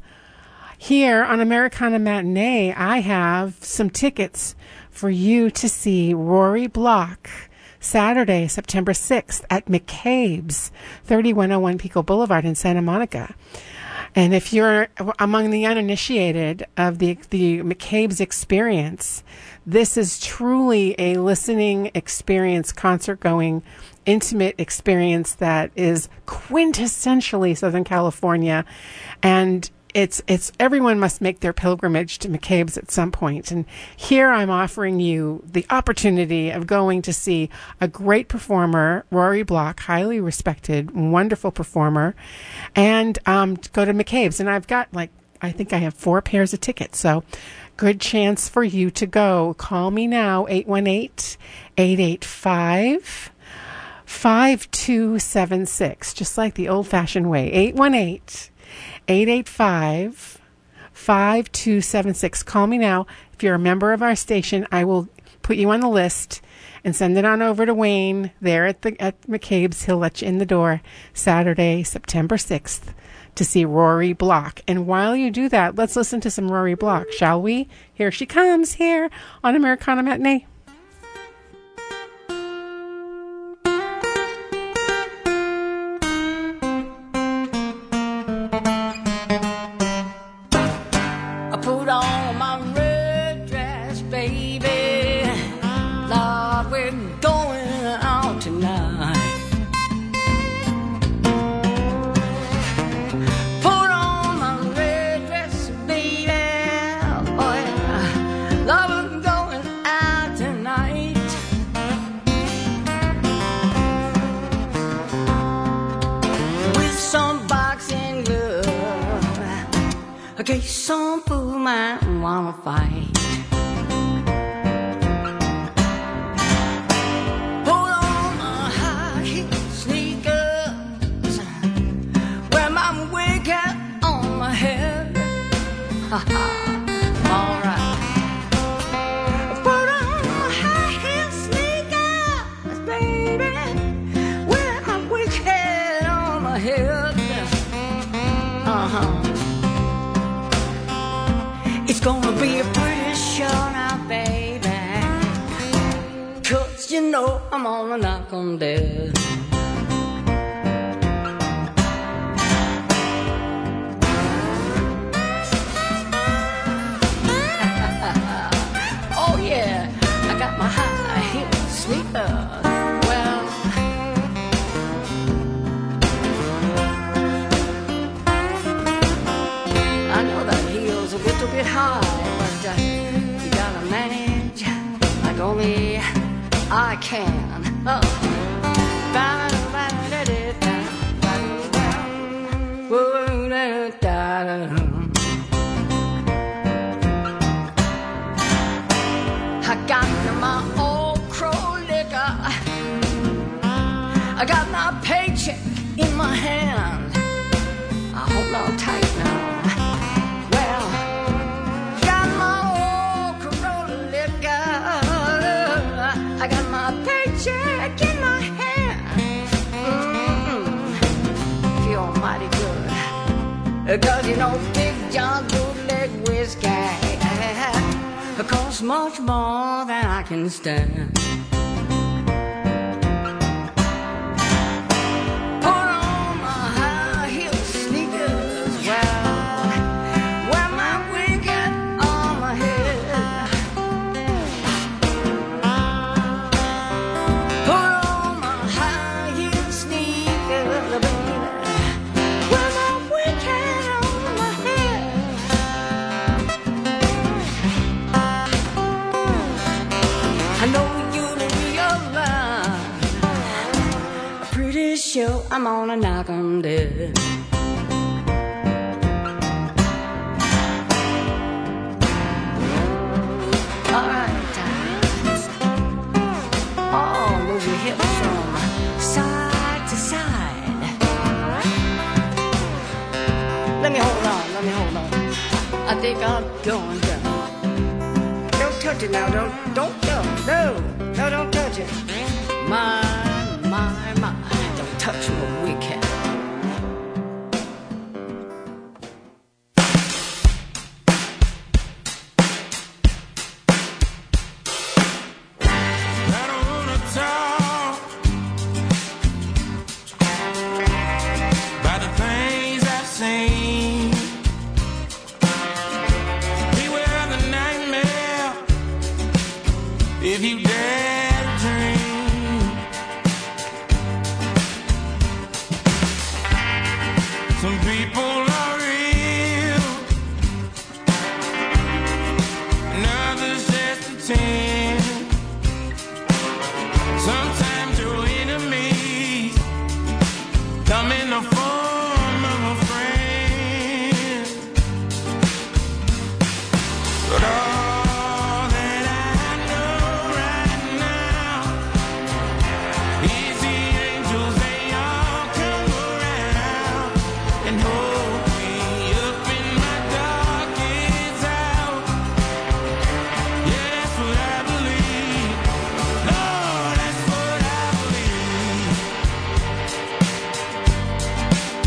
here on Americana Matinee, I have some tickets for you to see Rory Block Saturday, September sixth at McCabe's, thirty-one oh one Pico Boulevard in Santa Monica. And if you're among the uninitiated of the, the McCabe's experience, this is truly a listening experience, concert-going, intimate experience that is quintessentially Southern California. And It's, it's, everyone must make their pilgrimage to McCabe's at some point. And here I'm offering you the opportunity of going to see a great performer, Rory Block, highly respected, wonderful performer, and, um, go to McCabe's. And I've got like, I think I have four pairs of tickets. So good chance for you to go. Call me now, eight one eight, eight eight five, five two seven six, just like the old fashioned way, eight one eight, eight eight five, five two seven six. Call me now. If you're a member of our station, I will put you on the list and send it on over to Wayne there at the at McCabe's. He'll let you in the door Saturday, September sixth to see Rory Block. And while you do that, let's listen to some Rory Block, shall we? Here she comes here on Americana Matinee. Okay, some fool might wanna fight. Put on my high heel sneakers. All right. Put on my high heel sneakers, baby. Wear my wig hat on my head. Uh-huh. It's gonna be a pretty show now, baby. 'Cause you know I'm gonna knock 'em dead. Oh yeah, I got my high heel sneakers. Well, I know that heel's a little bit high, but uh, you gotta manage like only I can. Oh. I got my old crow liquor. I got my paycheck in my hand. I hold on tight now. Well, got my old Corolla liquor. I got my paycheck in my hand. Mm-mm. Feel mighty good. Cause you know Big John bootleg whiskey costs much more than I can stand. Put on my high heel sneakers. Well, wear my wig hat on my head. Put on my high heel sneakers, baby. Wear my wig hat on my head. I know you realize I'm pretty sure I'm gonna knock 'em dead. All right. Oh, move your hips from side to side. Let me hold on, let me hold on. I think I'm going down. Don't touch it now, don't, don't, don't, no, no, don't touch it. My, my, my, don't touch my wig hat. I don't wanna talk about the things I've seen. Beware the nightmare if you dare to dream. Some people are real, and others just pretend. Sometimes your enemies come in the form of a friend. But all that I know right now is the angels, they all come around and hold me up in my darkest hour. Yeah, that's what I believe. Lord, that's what I believe.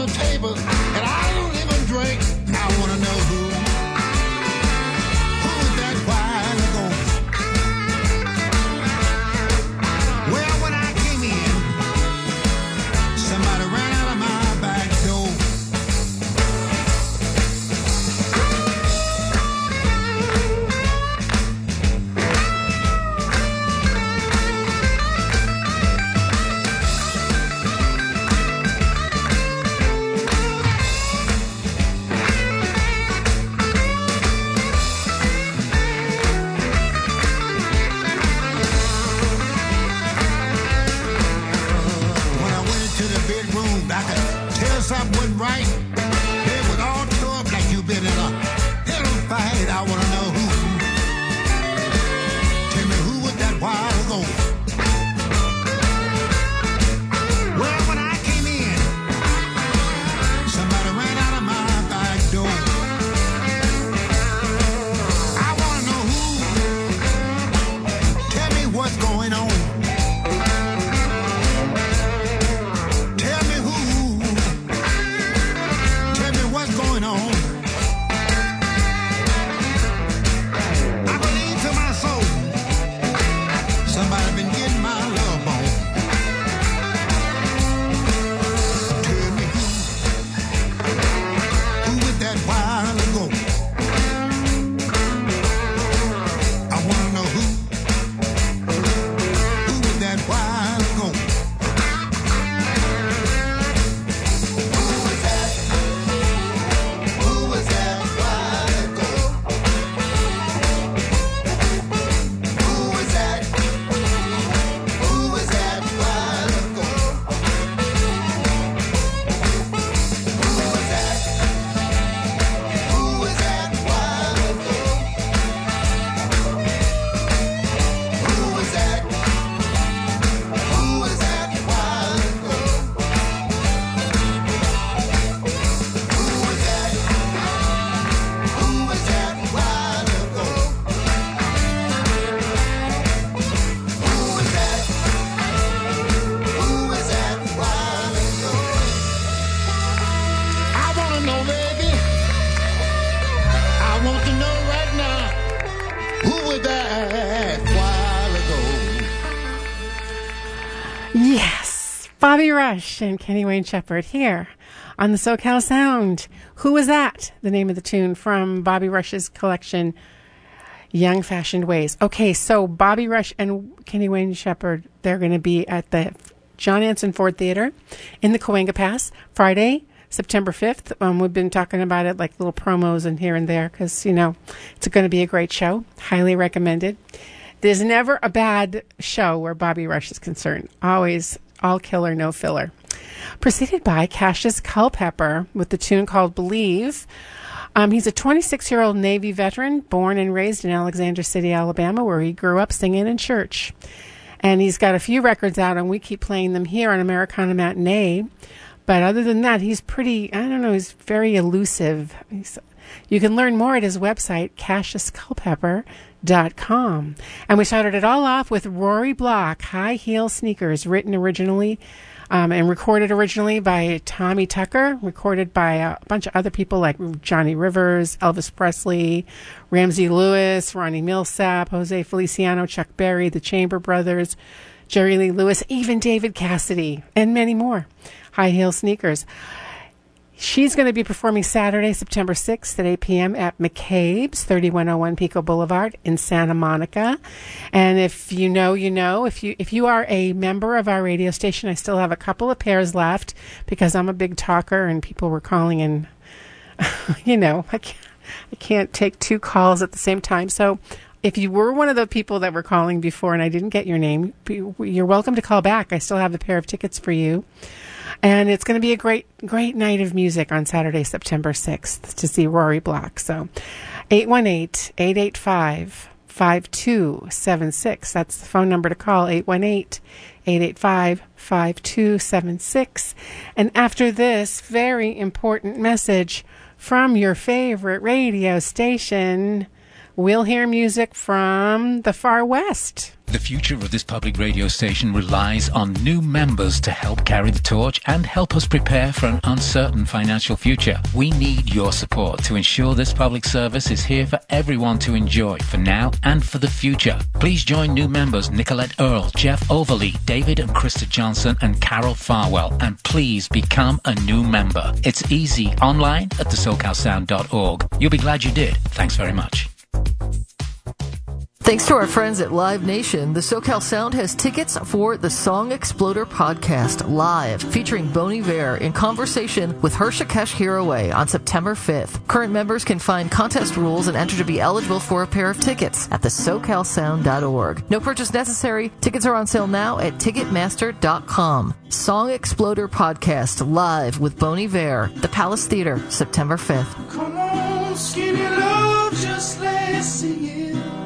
the table, and I don't even drink. I wanna know who, who was that while ago? Well, when I came in, somebody ran out of my back door. Something wasn't right. It was all tore up like you've been in a little fight. I wanna know who. Tell me who was that while ago. Well, when I came in, somebody ran out of my back door. I wanna know who. Tell me what's going on. Going on. I believe to my soul, somebody been getting my love on. Tell me who, who was that while ago? I wanna know who, who was that while ago? Bobby Rush and Kenny Wayne Shepherd here on the SoCal Sound. Who Was That? The name of the tune from Bobby Rush's collection, Young Fashioned Ways. Okay, so Bobby Rush and Kenny Wayne Shepherd, they're going to be at the John Anson Ford Theater in the Cahuenga Pass Friday, September fifth. Um, we've been talking about it, like little promos and here and there, because, you know, it's going to be a great show. Highly recommended. There's never a bad show where Bobby Rush is concerned. Always all killer, no filler. Preceded by Cassius Culpepper with the tune called Believe. Um, he's a twenty-six-year-old Navy veteran, born and raised in Alexander City, Alabama, where he grew up singing in church. And he's got a few records out, and we keep playing them here on Americana Matinee. But other than that, he's pretty, I don't know, he's very elusive. He's, you can learn more at his website, cassius culpepper dot com. And we started it all off with Rory Block, High Heel Sneakers, written originally um, and recorded originally by Tommy Tucker, recorded by a bunch of other people like Johnny Rivers, Elvis Presley, Ramsey Lewis, Ronnie Millsap, Jose Feliciano, Chuck Berry, the Chamber Brothers, Jerry Lee Lewis, even David Cassidy, and many more. High Heel Sneakers. She's going to be performing Saturday, September sixth at eight p.m. at McCabe's, thirty-one oh one Pico Boulevard in Santa Monica. And if you know, you know. If you if you are a member of our radio station, I still have a couple of pairs left because I'm a big talker and people were calling and, you know, I can't, I can't take two calls at the same time. So if you were one of the people that were calling before and I didn't get your name, you're welcome to call back. I still have a pair of tickets for you. And it's going to be a great, great night of music on Saturday, September sixth to see Rory Block. So eight one eight, eight eight five, five two seven six. That's the phone number to call, eight one eight, eight eight five, five two seven six. And after this very important message from your favorite radio station, we'll hear music from the far west. The future of this public radio station relies on new members to help carry the torch and help us prepare for an uncertain financial future. We need your support to ensure this public service is here for everyone to enjoy for now and for the future. Please join new members Nicolette Earle, Jeff Overly, David and Krista Johnson and Carol Farwell, and please become a new member. It's easy online at the socal sound dot org. You'll be glad you did. Thanks very much. Thanks to our friends at Live Nation, the SoCal Sound has tickets for the Song Exploder podcast live, featuring Bon Iver in conversation with Harshakesh Hiraway on September fifth. Current members can find contest rules and enter to be eligible for a pair of tickets at the socal sound dot org. No purchase necessary. Tickets are on sale now at ticketmaster dot com. Song Exploder podcast live with Bon Iver, the Palace Theater, September fifth. Come on, skinny love, just let's sing it.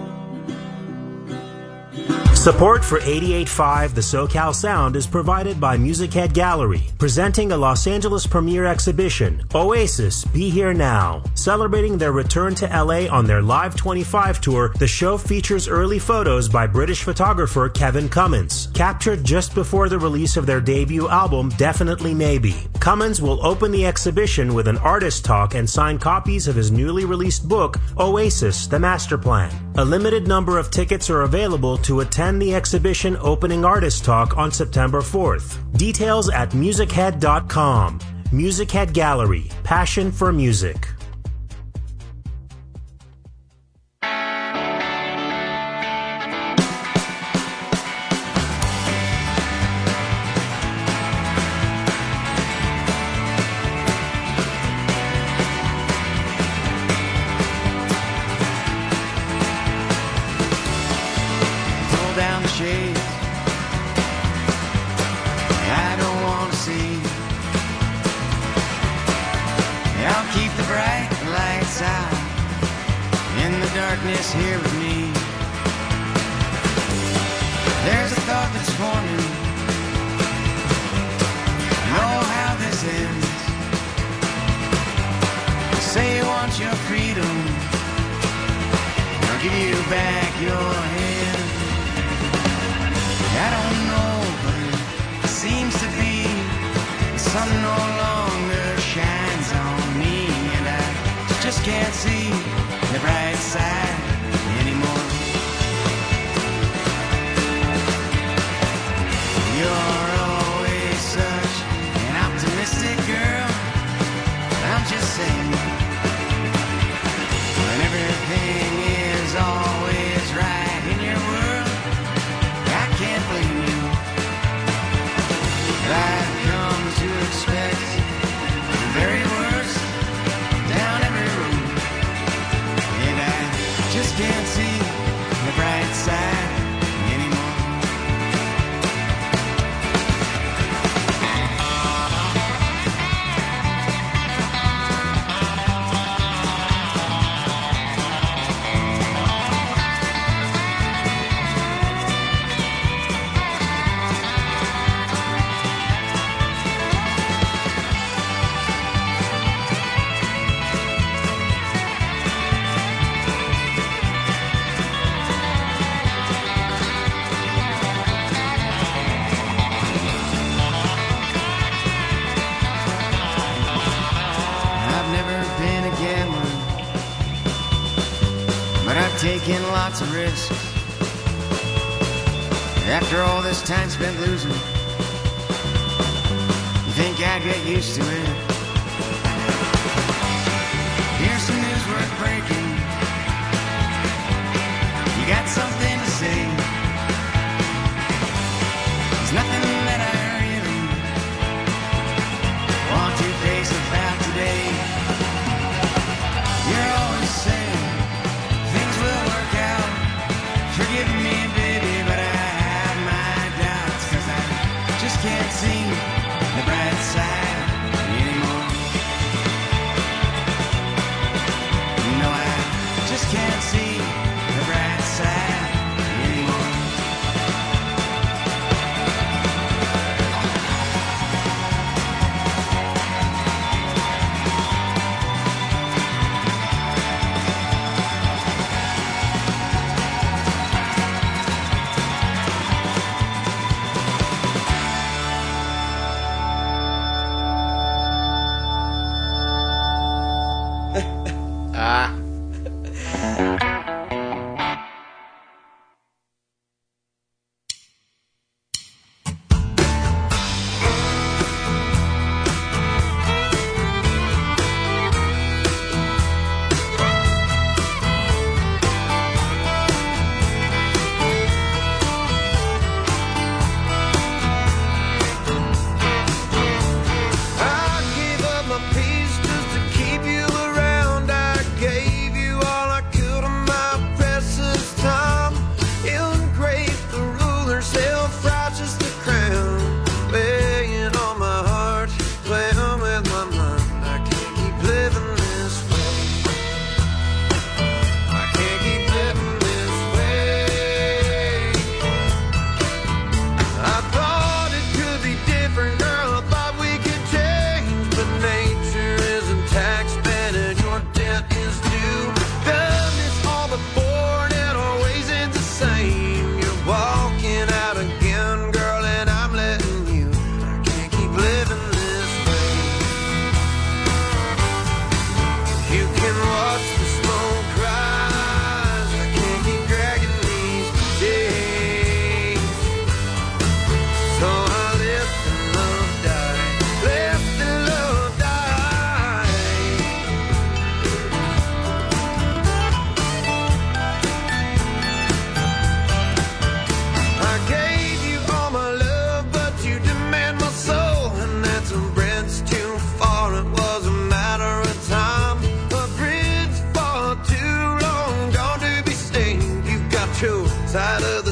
Support for eighty-eight point five The SoCal Sound is provided by Music Head Gallery, presenting a Los Angeles premiere exhibition, Oasis, Be Here Now. Celebrating their return to L A on their Live twenty-five tour, the show features early photos by British photographer Kevin Cummins, captured just before the release of their debut album, Definitely Maybe. Cummins will open the exhibition with an artist talk and sign copies of his newly released book, Oasis, The Master Plan. A limited number of tickets are available to attend the exhibition opening artist talk on September fourth. Details at music head dot com. Music Head Gallery. Passion for music. Here with me, there's a thought that's forming. Know how this ends. Say you want your freedom, I'll give you back your hand. I don't know, but it seems to be the sun no longer shines on me, and I just can't see the bright side anymore. You're always such an optimistic girl. I'm just saying, when everything is always right in your world, I can't blame you. I've come to expect the very worst down every road, and I just can't see the bright side anymore. Taking lots of risks. After all this time spent losing, you think I'd get used to it? Here's some news worth breaking. You got something to say? There's nothing that I really want to face about today. You're always saying things will work out. Forgive me, baby, but I have my doubts, 'cause I just can't see the bright side anymore.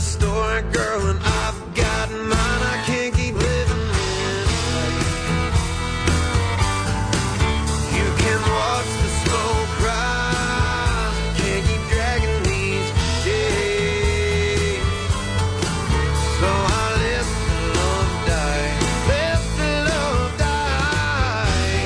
story, girl, and I've got mine. I can't keep living this way. You can watch the smoke rise. I can't keep dragging these days. So I let the love die. Let the love die.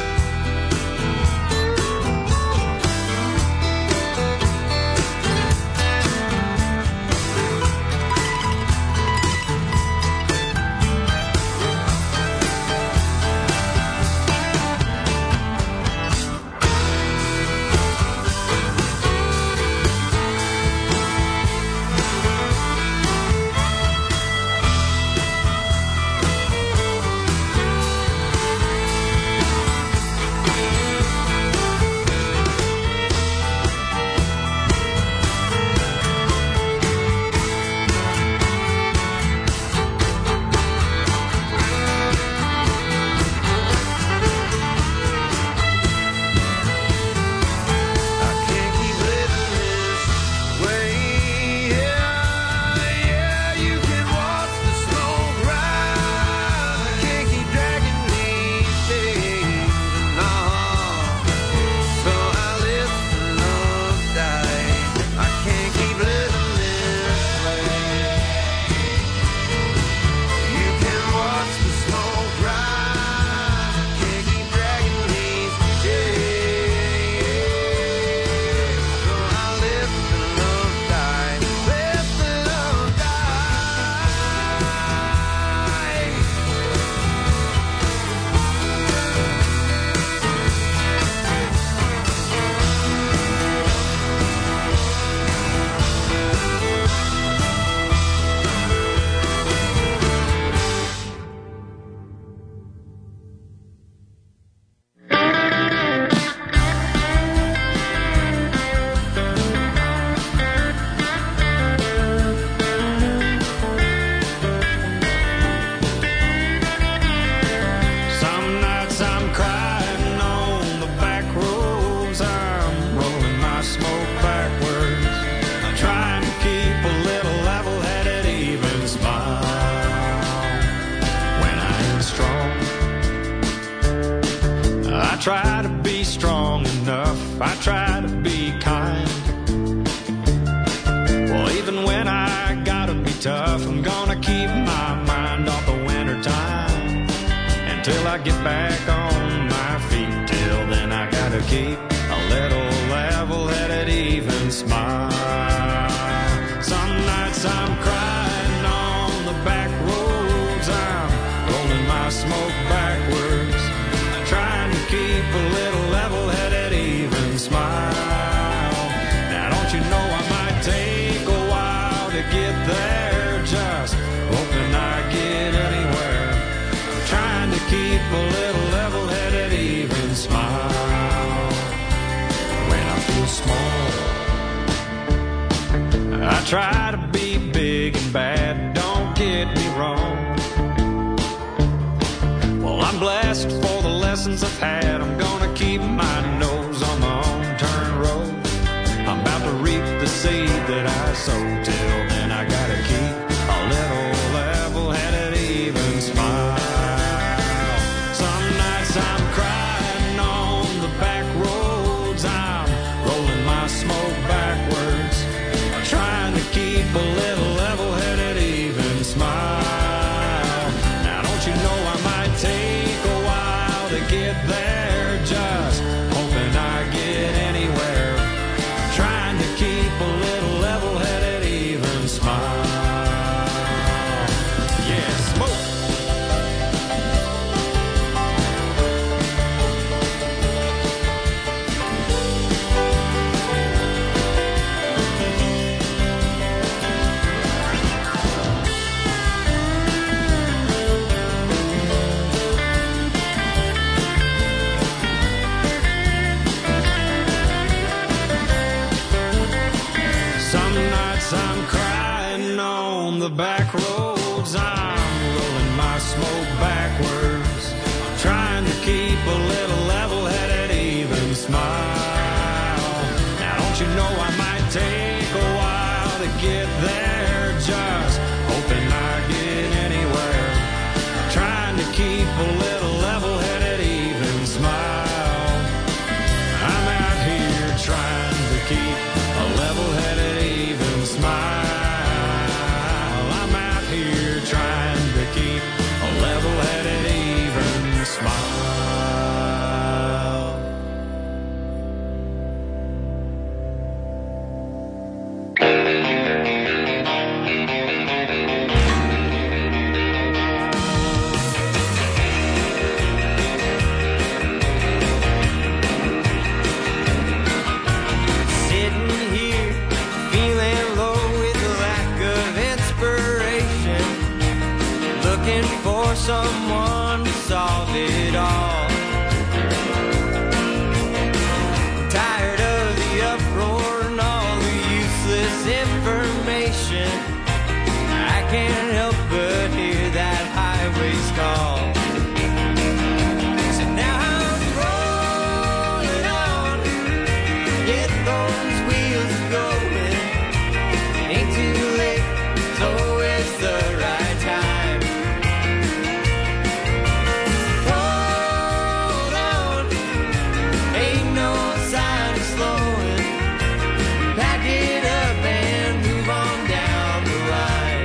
Try to be strong enough, I try to be kind. Well, even when I gotta be tough, I'm gonna keep my mind off the winter time until I get back on my feet. Till then I gotta keep a little level-headed, even smile. Some nights I'm crying on the back roads, I'm rolling my smoke backwards, trying to keep a little level-headed, even smile. Now don't you know I might take a while to get there, just hoping I get anywhere, trying to keep a little level-headed, even smile. When I feel small, I try to be big and bad, don't get me wrong. Well, I'm blessed for the lessons I've had. I'm gonna keep my nose on the home-turn road. I'm about to reap the seed that I sowed. Till then I gotta keep a little level-headed, even smile. Some nights I'm crying on the back roads, I'm rolling my smoke backwards, trying to keep a little level-headed, even smile. Now don't you know I might take a while to get there, just hoping I get anywhere, trying to keep a little level-headed, even smile. Yeah, smoke. Some nights I'm crying on the back roads, I'm rolling my smoke backwards, trying to keep a little level-headed, even smile. Now don't you know I might take a while to get there, someone to solve it all. I'm tired of the uproar and all the useless information. I can't help but hear that highway's call. So now I'm rolling on, get those wheels going. It ain't too late, it's always the right time. Hold on, ain't no sign of slowing. Pack it up and move on down the line.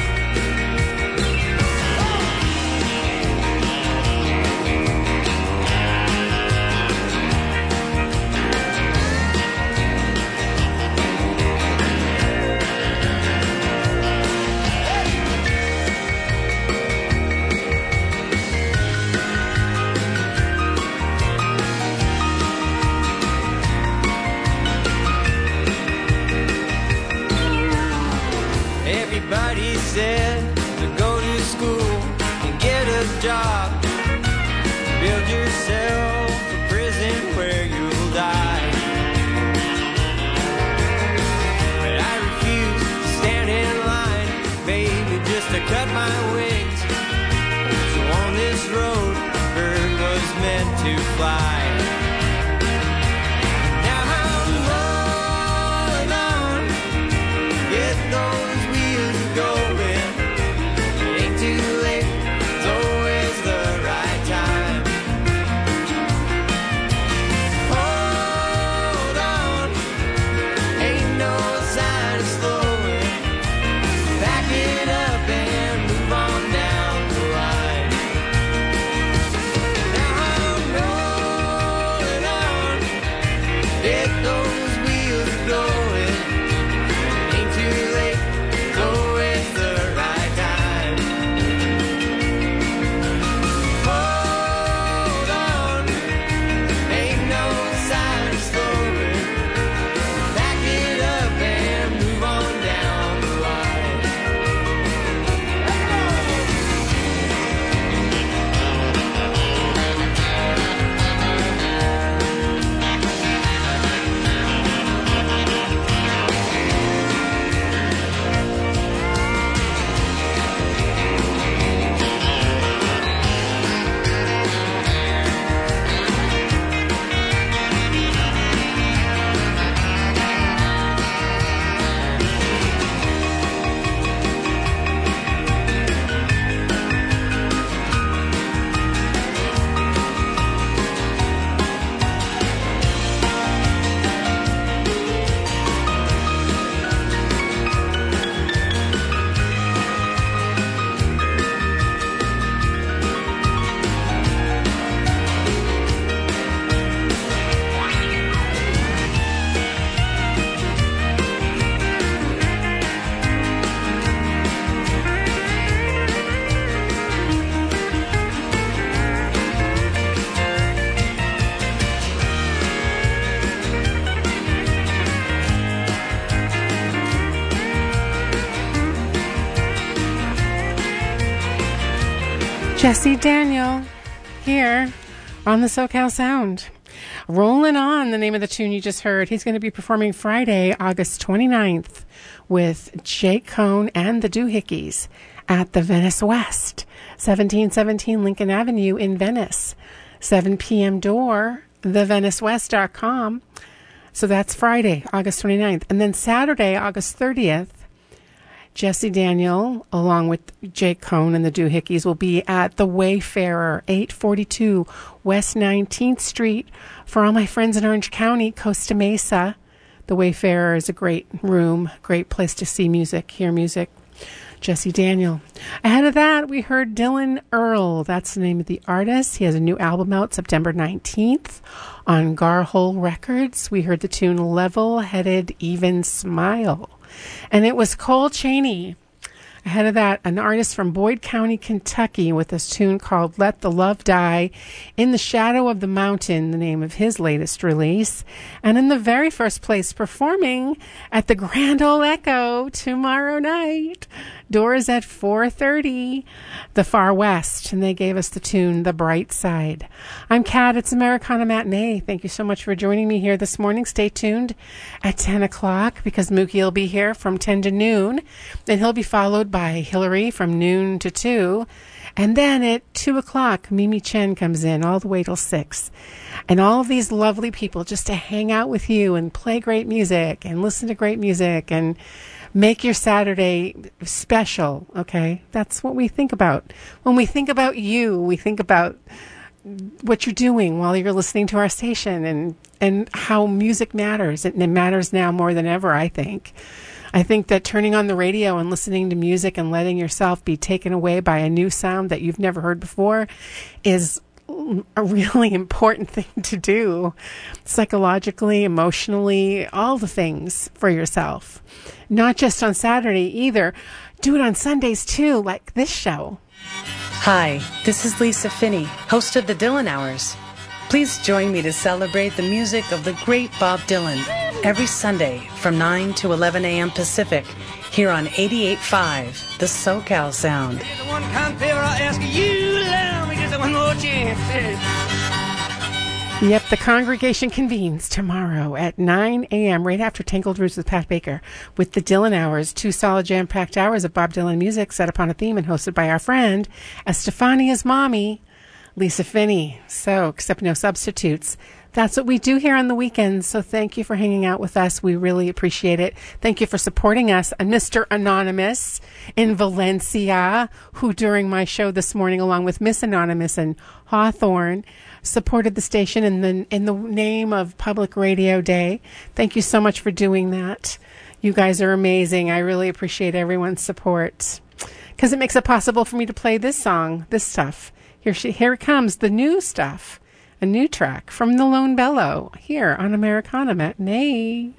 Everybody said to go to school and get a job. Build yourself a prison where you'll die. But I refuse to stand in line, baby, just to cut my wings. So on this road, a bird was meant to fly. Now I'm rolling on, get those wheels going. It ain't too late, it's always the right time. Hold on, ain't no sign of slowing. Back it up and move on down the line. Now I'm rolling on, get those wheels going. Ain't too late, it's always the right time. Hold on, ain't no sign of slowing. Back it up and move on down the line. Jesse Daniel here on the SoCal Sound. Rolling On, the name of the tune you just heard. He's going to be performing Friday, August twenty-ninth with Jake Cohn and the Doohickeys at the Venice West, seventeen seventeen Lincoln Avenue in Venice. seven p.m. door, the venice west dot com. So that's Friday, August twenty-ninth. And then Saturday, August thirtieth, Jesse Daniel, along with Jake Cohn and the Doohickeys, will be at the Wayfarer, eight forty-two West nineteenth Street. For all my friends in Orange County, Costa Mesa, the Wayfarer is a great room, great place to see music, hear music. Jesse Daniel. Ahead of that, we heard Dylan Earl. That's the name of the artist. He has a new album out September nineteenth on Garhole Records. We heard the tune Level Headed Even Smile. And it was Cole Chaney Ahead of that, an artist from Boyd County, Kentucky, with this tune called Let the Love Die. In the Shadow of the Mountain, the name of his latest release. And in the very first place, performing at the Grand Ole Echo tomorrow night. Doors at four thirty, The Far West, and they gave us the tune The Bright Side. I'm Kat. It's Americana Matinee. Thank you so much for joining me here this morning. Stay tuned at ten o'clock because Mookie will be here from ten to noon, and he'll be followed by Hillary from noon to two. And then at two o'clock, Mimi Chen comes in all the way till six. And all of these lovely people just to hang out with you and play great music and listen to great music and make your Saturday special, okay? That's what we think about. When we think about you, we think about what you're doing while you're listening to our station and, and how music matters. And it matters now more than ever, I think. I think that turning on the radio and listening to music and letting yourself be taken away by a new sound that you've never heard before is a really important thing to do, psychologically, emotionally, all the things for yourself. Not just on Saturday either. Do it on Sundays too, like this show. Hi, this is Lisa Finney, host of the Dylan Hours. Please join me to celebrate the music of the great Bob Dylan every Sunday from nine to eleven a.m. Pacific here on eighty-eight point five, the SoCal Sound. One kind of favor I ask you, allow me just one more chance. Yep, the congregation convenes tomorrow at nine a.m. right after Tangled Roots with Pat Baker with the Dylan Hours, two solid jam-packed hours of Bob Dylan music set upon a theme and hosted by our friend Estefania's mommy, Lisa Finney. So, except no substitutes. That's what we do here on the weekends, so thank you for hanging out with us. We really appreciate it. Thank you for supporting us. And Mister Anonymous in Valencia, who during my show this morning, along with Miss Anonymous and Hawthorne, supported the station in the in the name of Public Radio Day. Thank you so much for doing that. You guys are amazing. I really appreciate everyone's support because it makes it possible for me to play this song, this stuff. Here she, here it comes, the new stuff. A new track from the Lone Bellow here on Americana Matinee.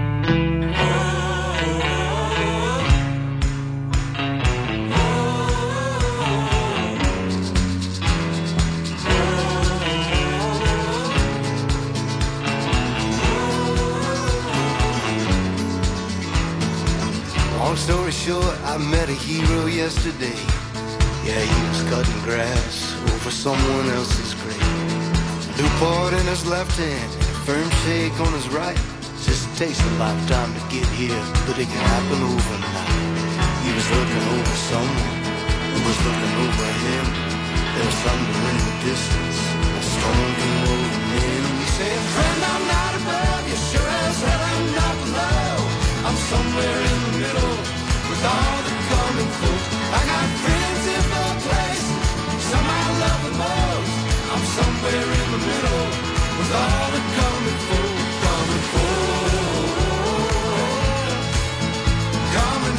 Long story short, I met a hero yesterday. Yeah, he was cutting grass over someone else's grave. Newport in his left hand, firm shake on his right. Just takes a lifetime to get here, but it can happen overnight. He was looking over someone who was looking over him. There was thunder in the distance, a storm came rolling in. He said, friend, I'm not above you, sure as hell I'm not below. I'm somewhere in the middle with all the common folk. I got friends in both places, some I love the most. I'm somewhere in the middle with all the common folk, common folk, common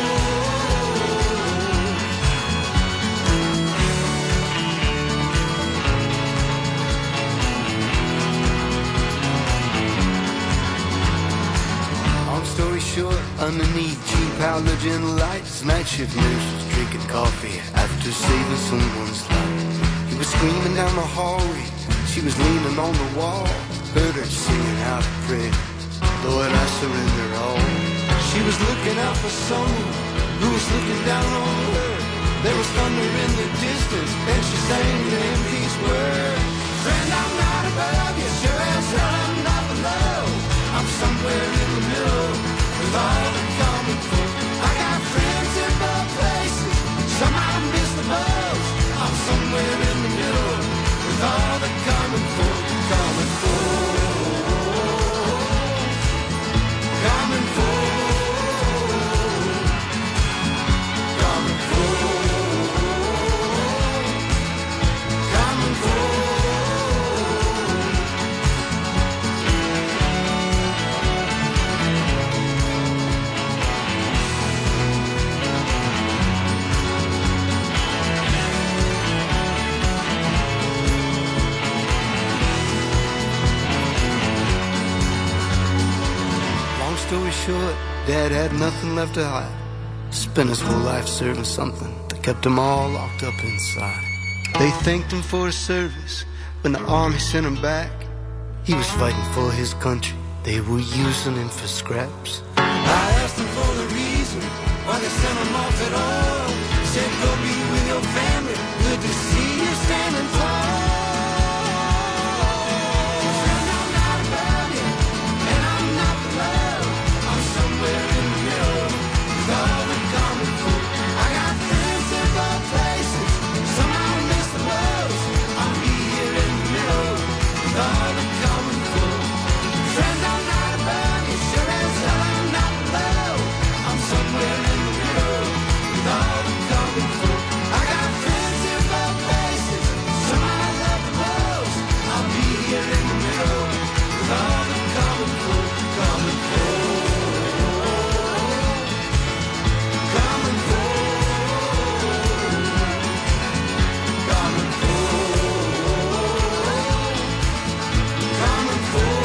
folk. Long story short, underneath cheap halogen lights, night shift nurse was drinking coffee after saving someone's life. He was screaming down the hallway, she was leaning on the wall. Heard her singing out a prayer, Lord, I surrender all. She was looking out for someone who was looking down on her. There was thunder in the distance, and she sang them these words. Friend, I'm not above you, sure as hell I'm not below. I'm somewhere in the middle with all the common folk. I got friends in both places, some I miss the most. I'm somewhere in the middle with all the common folk, common folk, common folk, common folk, common folk. Story short, Dad had nothing left to hide. Spent his whole life serving something that kept them all locked up inside. They thanked him for his service when the army sent him back. He was fighting for his country, they were using him for scraps. I asked him for the reason why they sent him off at all. He said, go be with your family, good to see you standing tall. Friend, I'm not about it, and I'm not the love. I'm somewhere in the middle with all the common folk. I got friends in both places, somehow miss the buzz. I'll be here in the middle with all the common folk. Friend, I'm not about it, sure as hell I'm not the love. I'm somewhere in the middle with all the common folk. I got friends in both places, somehow I love the most. I'll be here in the middle with all the common folk, common folk, common folk, common folk, common folk.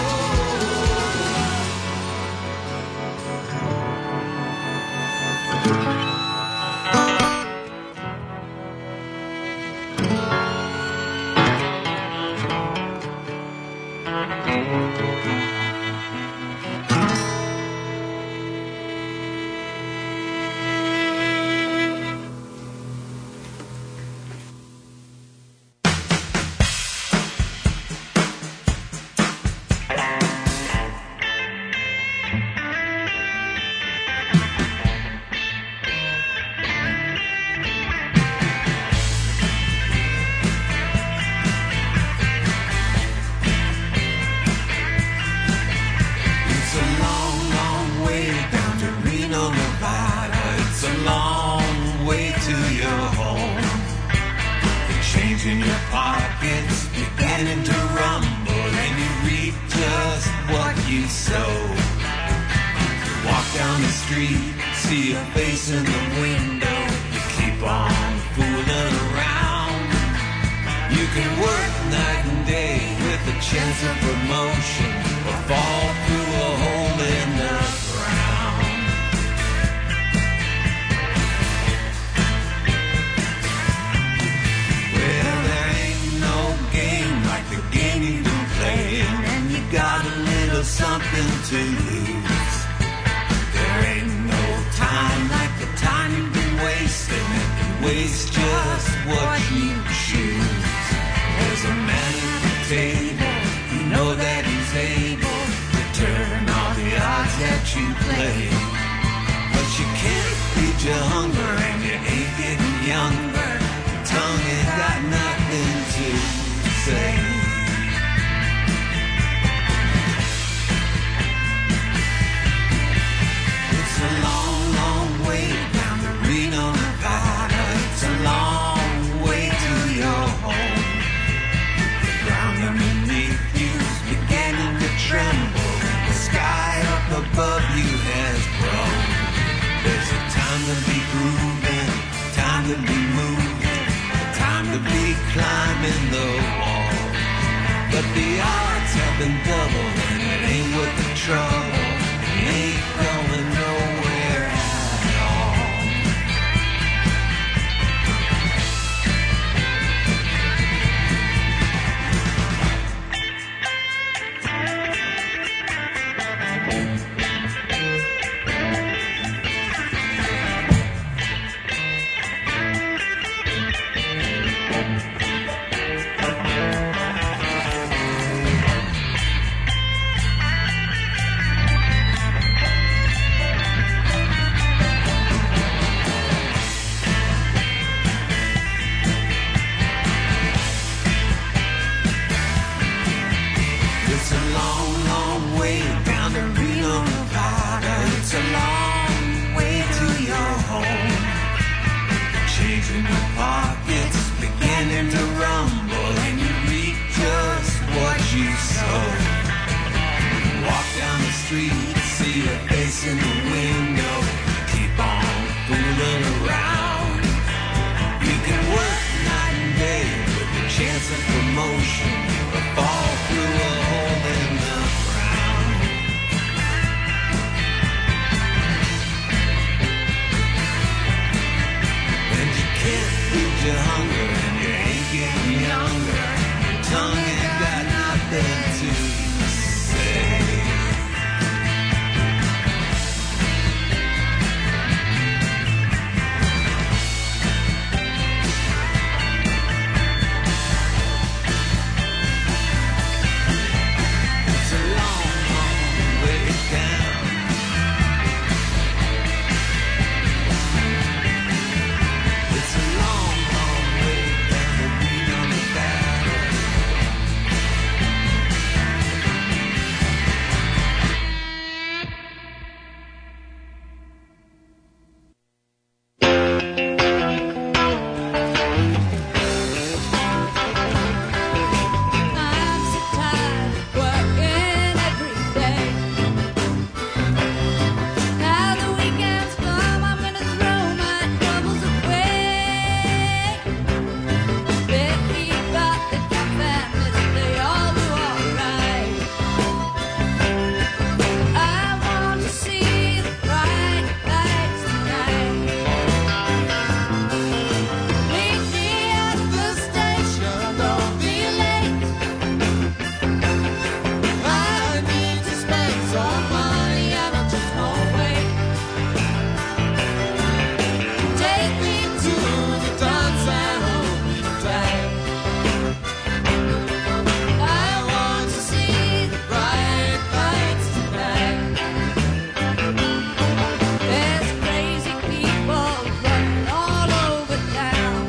It's a long, long way down to Reno, Nevada. It's a long way to your home. The change in your pockets beginning to rumble, and you reap just what you sow. Walk down the street, see a face in the window. You keep on fooling around. You can work night and day with a chance of promotion, or fall through a hole in the ground. Well, there ain't no game like the game you've been playing, and you got a little something to lose. There ain't no time like the time you've been wasting, and you waste just what you choose. There's a man at the table, you know that he's able to turn all the odds that you play. But you can't feed your hunger, and you ain't getting younger. Your tongue has got nothing to say. It's a long, long way down to Reno, Nevada. It's a long way to your home. The ground underneath you's beginning to tremble. The sky up above you has grown. There's a time to be grooving, time to be moving, time to be climbing the wall. But the odds have been doubled, and it ain't worth the trouble. It ain't going nowhere at all. It's a long, long way down to Reno, Nevada. It's a long way to your home. Change in your pockets beginning to rumble, and you reap just what you sow. Walk down the street, see a face in the window. Keep on fooling around. You can work night and day with a chance of promotion, or fall through a hole in the ground. something to say. It's a long, long way down. It's a long, long way down the green on the valley. I'm so tired of working every day. Now the weekends come, I'm gonna throw my troubles away. Betty got the two families, they all do alright. I want to see the bright lights tonight. Meet me at the station, don't be late. I need to spend some money and I just won't wait. Take me to the dance and hold me tight. I want to see the bright lights tonight. There's crazy people running all over town.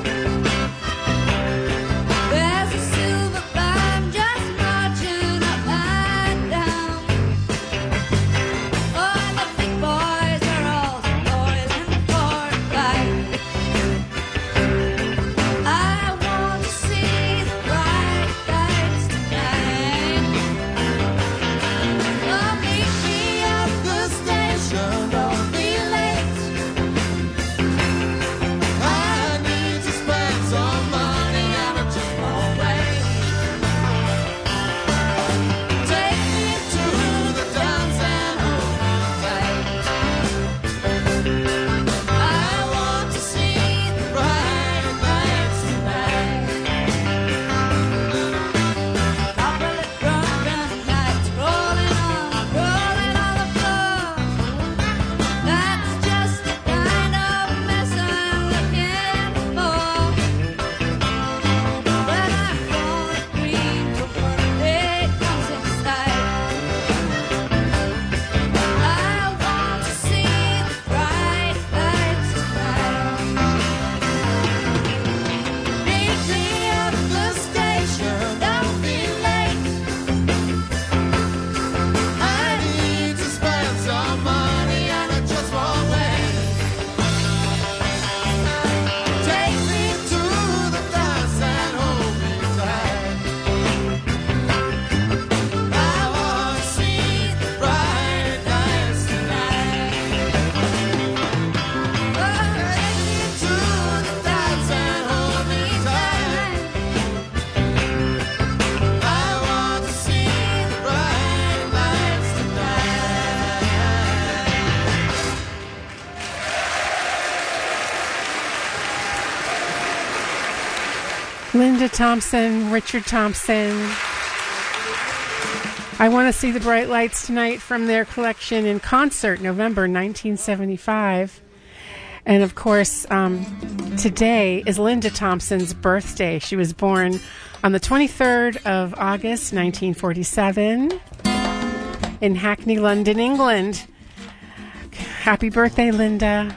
There's a silver band just marching up and down. Oh, and the big boys are all boys in for a fight. I want to see the bright lights tonight. Oh, meet me at the station, don't be late. I need to spend some money and I just won't wait. Take me to the dance and hold me tight. I want to see the bright lights tonight. Couple of drunken nights rolling on, rolling on the floor. That's just the kind of mess I'm looking for. But I'm gonna scream for one day comes in sight. I want to see the bright lights tonight. Meet me at the station, don't be late. I need to spend some money and I just won't wait. Take me to the dance and hold me tight. I want to see the bright lights tonight. Oh, take me to the dance and hold me tight. I want to see the bright lights tonight. Linda Thompson, Richard Thompson. I Want to See the Bright Lights Tonight from their collection In Concert, November nineteen seventy-five. And of course, um, today is Linda Thompson's birthday. She was born on the twenty-third of August, nineteen forty-seven, in Hackney, London, England. Happy birthday, Linda.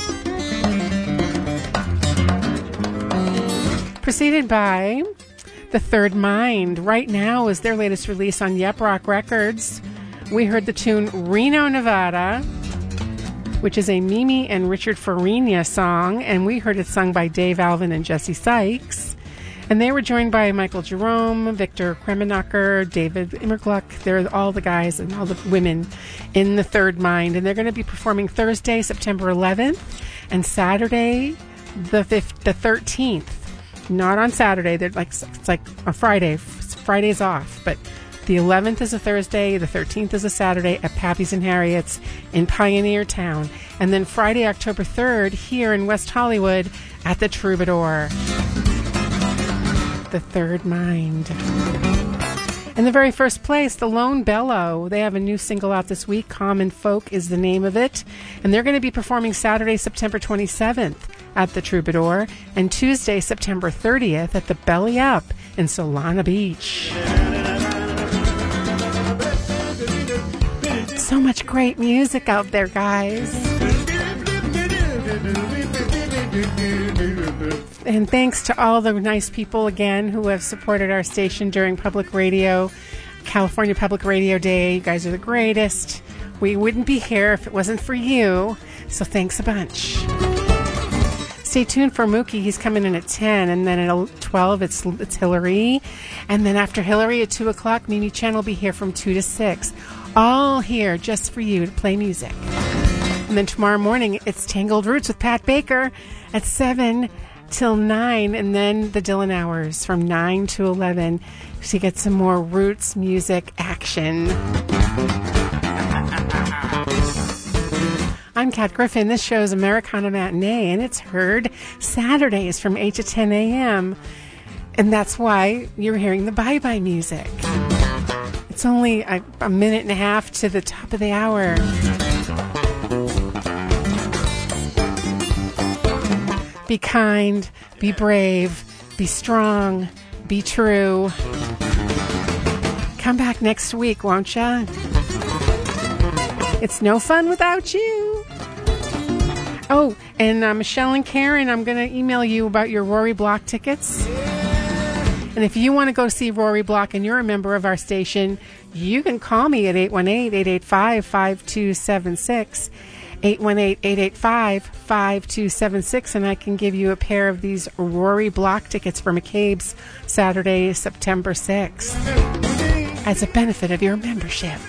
Preceded by The Third Mind. Right Now is their latest release on Yep Rock Records. We heard the tune Reno, Nevada, which is a Mimi and Richard Farina song, and we heard it sung by Dave Alvin and Jesse Sykes. And they were joined by Michael Jerome, Victor Kremenacher, David Immergluck. They're all the guys and all the women in The Third Mind. And they're going to be performing Thursday, September eleventh, and Saturday, the fifth, the thirteenth. Not on Saturday. They're like it's like a Friday. Friday's off, but the eleventh is a Thursday, the thirteenth is a Saturday at Pappy's and Harriet's in Pioneer Town, and then Friday, October third, here in West Hollywood at the Troubadour. The Third Mind. In the very first place, the Lone Bellow. They have a new single out this week. Common Folk is the name of it. And they're going to be performing Saturday, September twenty-seventh at the Troubadour and Tuesday, September thirtieth at the Belly Up in Solana Beach. So much great music out there, guys. And thanks to all the nice people again who have supported our station during public radio, California Public Radio Day. You guys are the greatest. We wouldn't be here if it wasn't for you. So thanks a bunch. Stay tuned for Mookie. He's coming in at ten, and then at twelve it's it's Hillary, and then after Hillary at two o'clock, Mimi Chen will be here from two to six. All here just for you to play music. And then tomorrow morning it's Tangled Roots with Pat Baker at seven till nine, and then the Dylan Hours from nine to eleven to get some more roots music action. I'm Kat Griffin. This show is Americana Matinee, and it's heard Saturdays from eight to ten a.m. And that's why you're hearing the bye-bye music. It's only a, a minute and a half to the top of the hour. Be kind, be brave, be strong, be true. Come back next week, won't ya? It's no fun without you. Oh, and uh, Michelle and Karen, I'm going to email you about your Rory Block tickets. And if you want to go see Rory Block and you're a member of our station, you can call me at eight one eight, eight eight five, five two seven six. eight one eight, eight eight five, five two seven six, and I can give you a pair of these Rory Block tickets for McCabe's Saturday, September sixth as a benefit of your membership.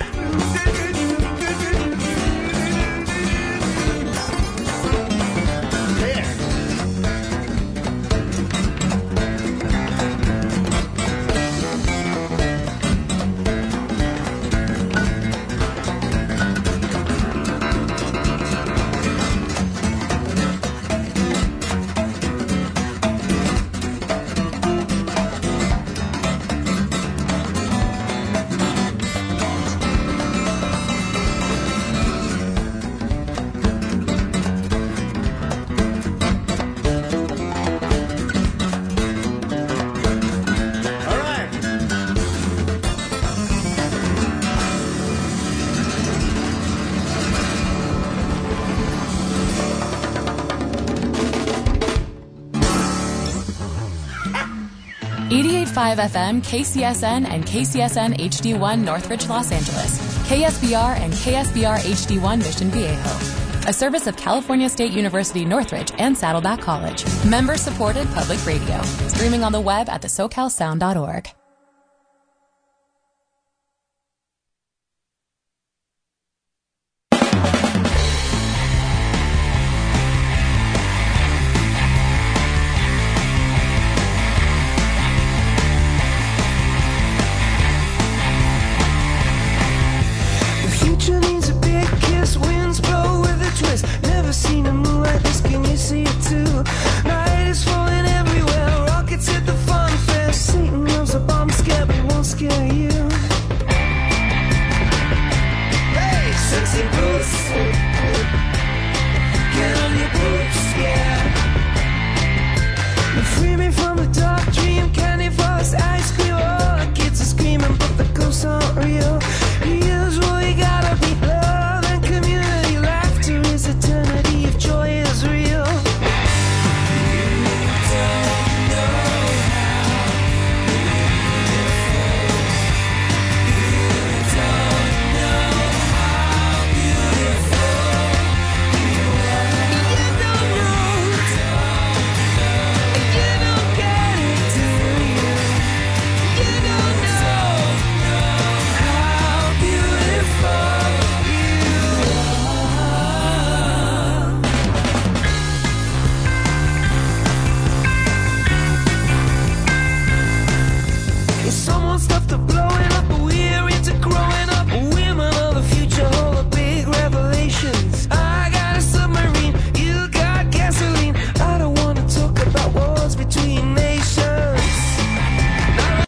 eighty-eight point five F M, K C S N, and K C S N H D one Northridge, Los Angeles. K S B R and K S B R H D one Mission Viejo. A service of California State University Northridge and Saddleback College. Member-supported public radio. Streaming on the web at the socal sound dot org. Never seen a moon like this, can you see it too? Night is falling everywhere, rockets hit the fun fair. Satan loves a bomb scare, but it won't scare you. Hey, sexy boots, get on your boots, yeah. Free me from the dark dream, candy floss, ice cream. All the kids are screaming, but the ghosts aren't real. Here's what we gotta be, love and community. Laughter is eternity if joy is real. Someone stuffed a blowing up, but we're into growing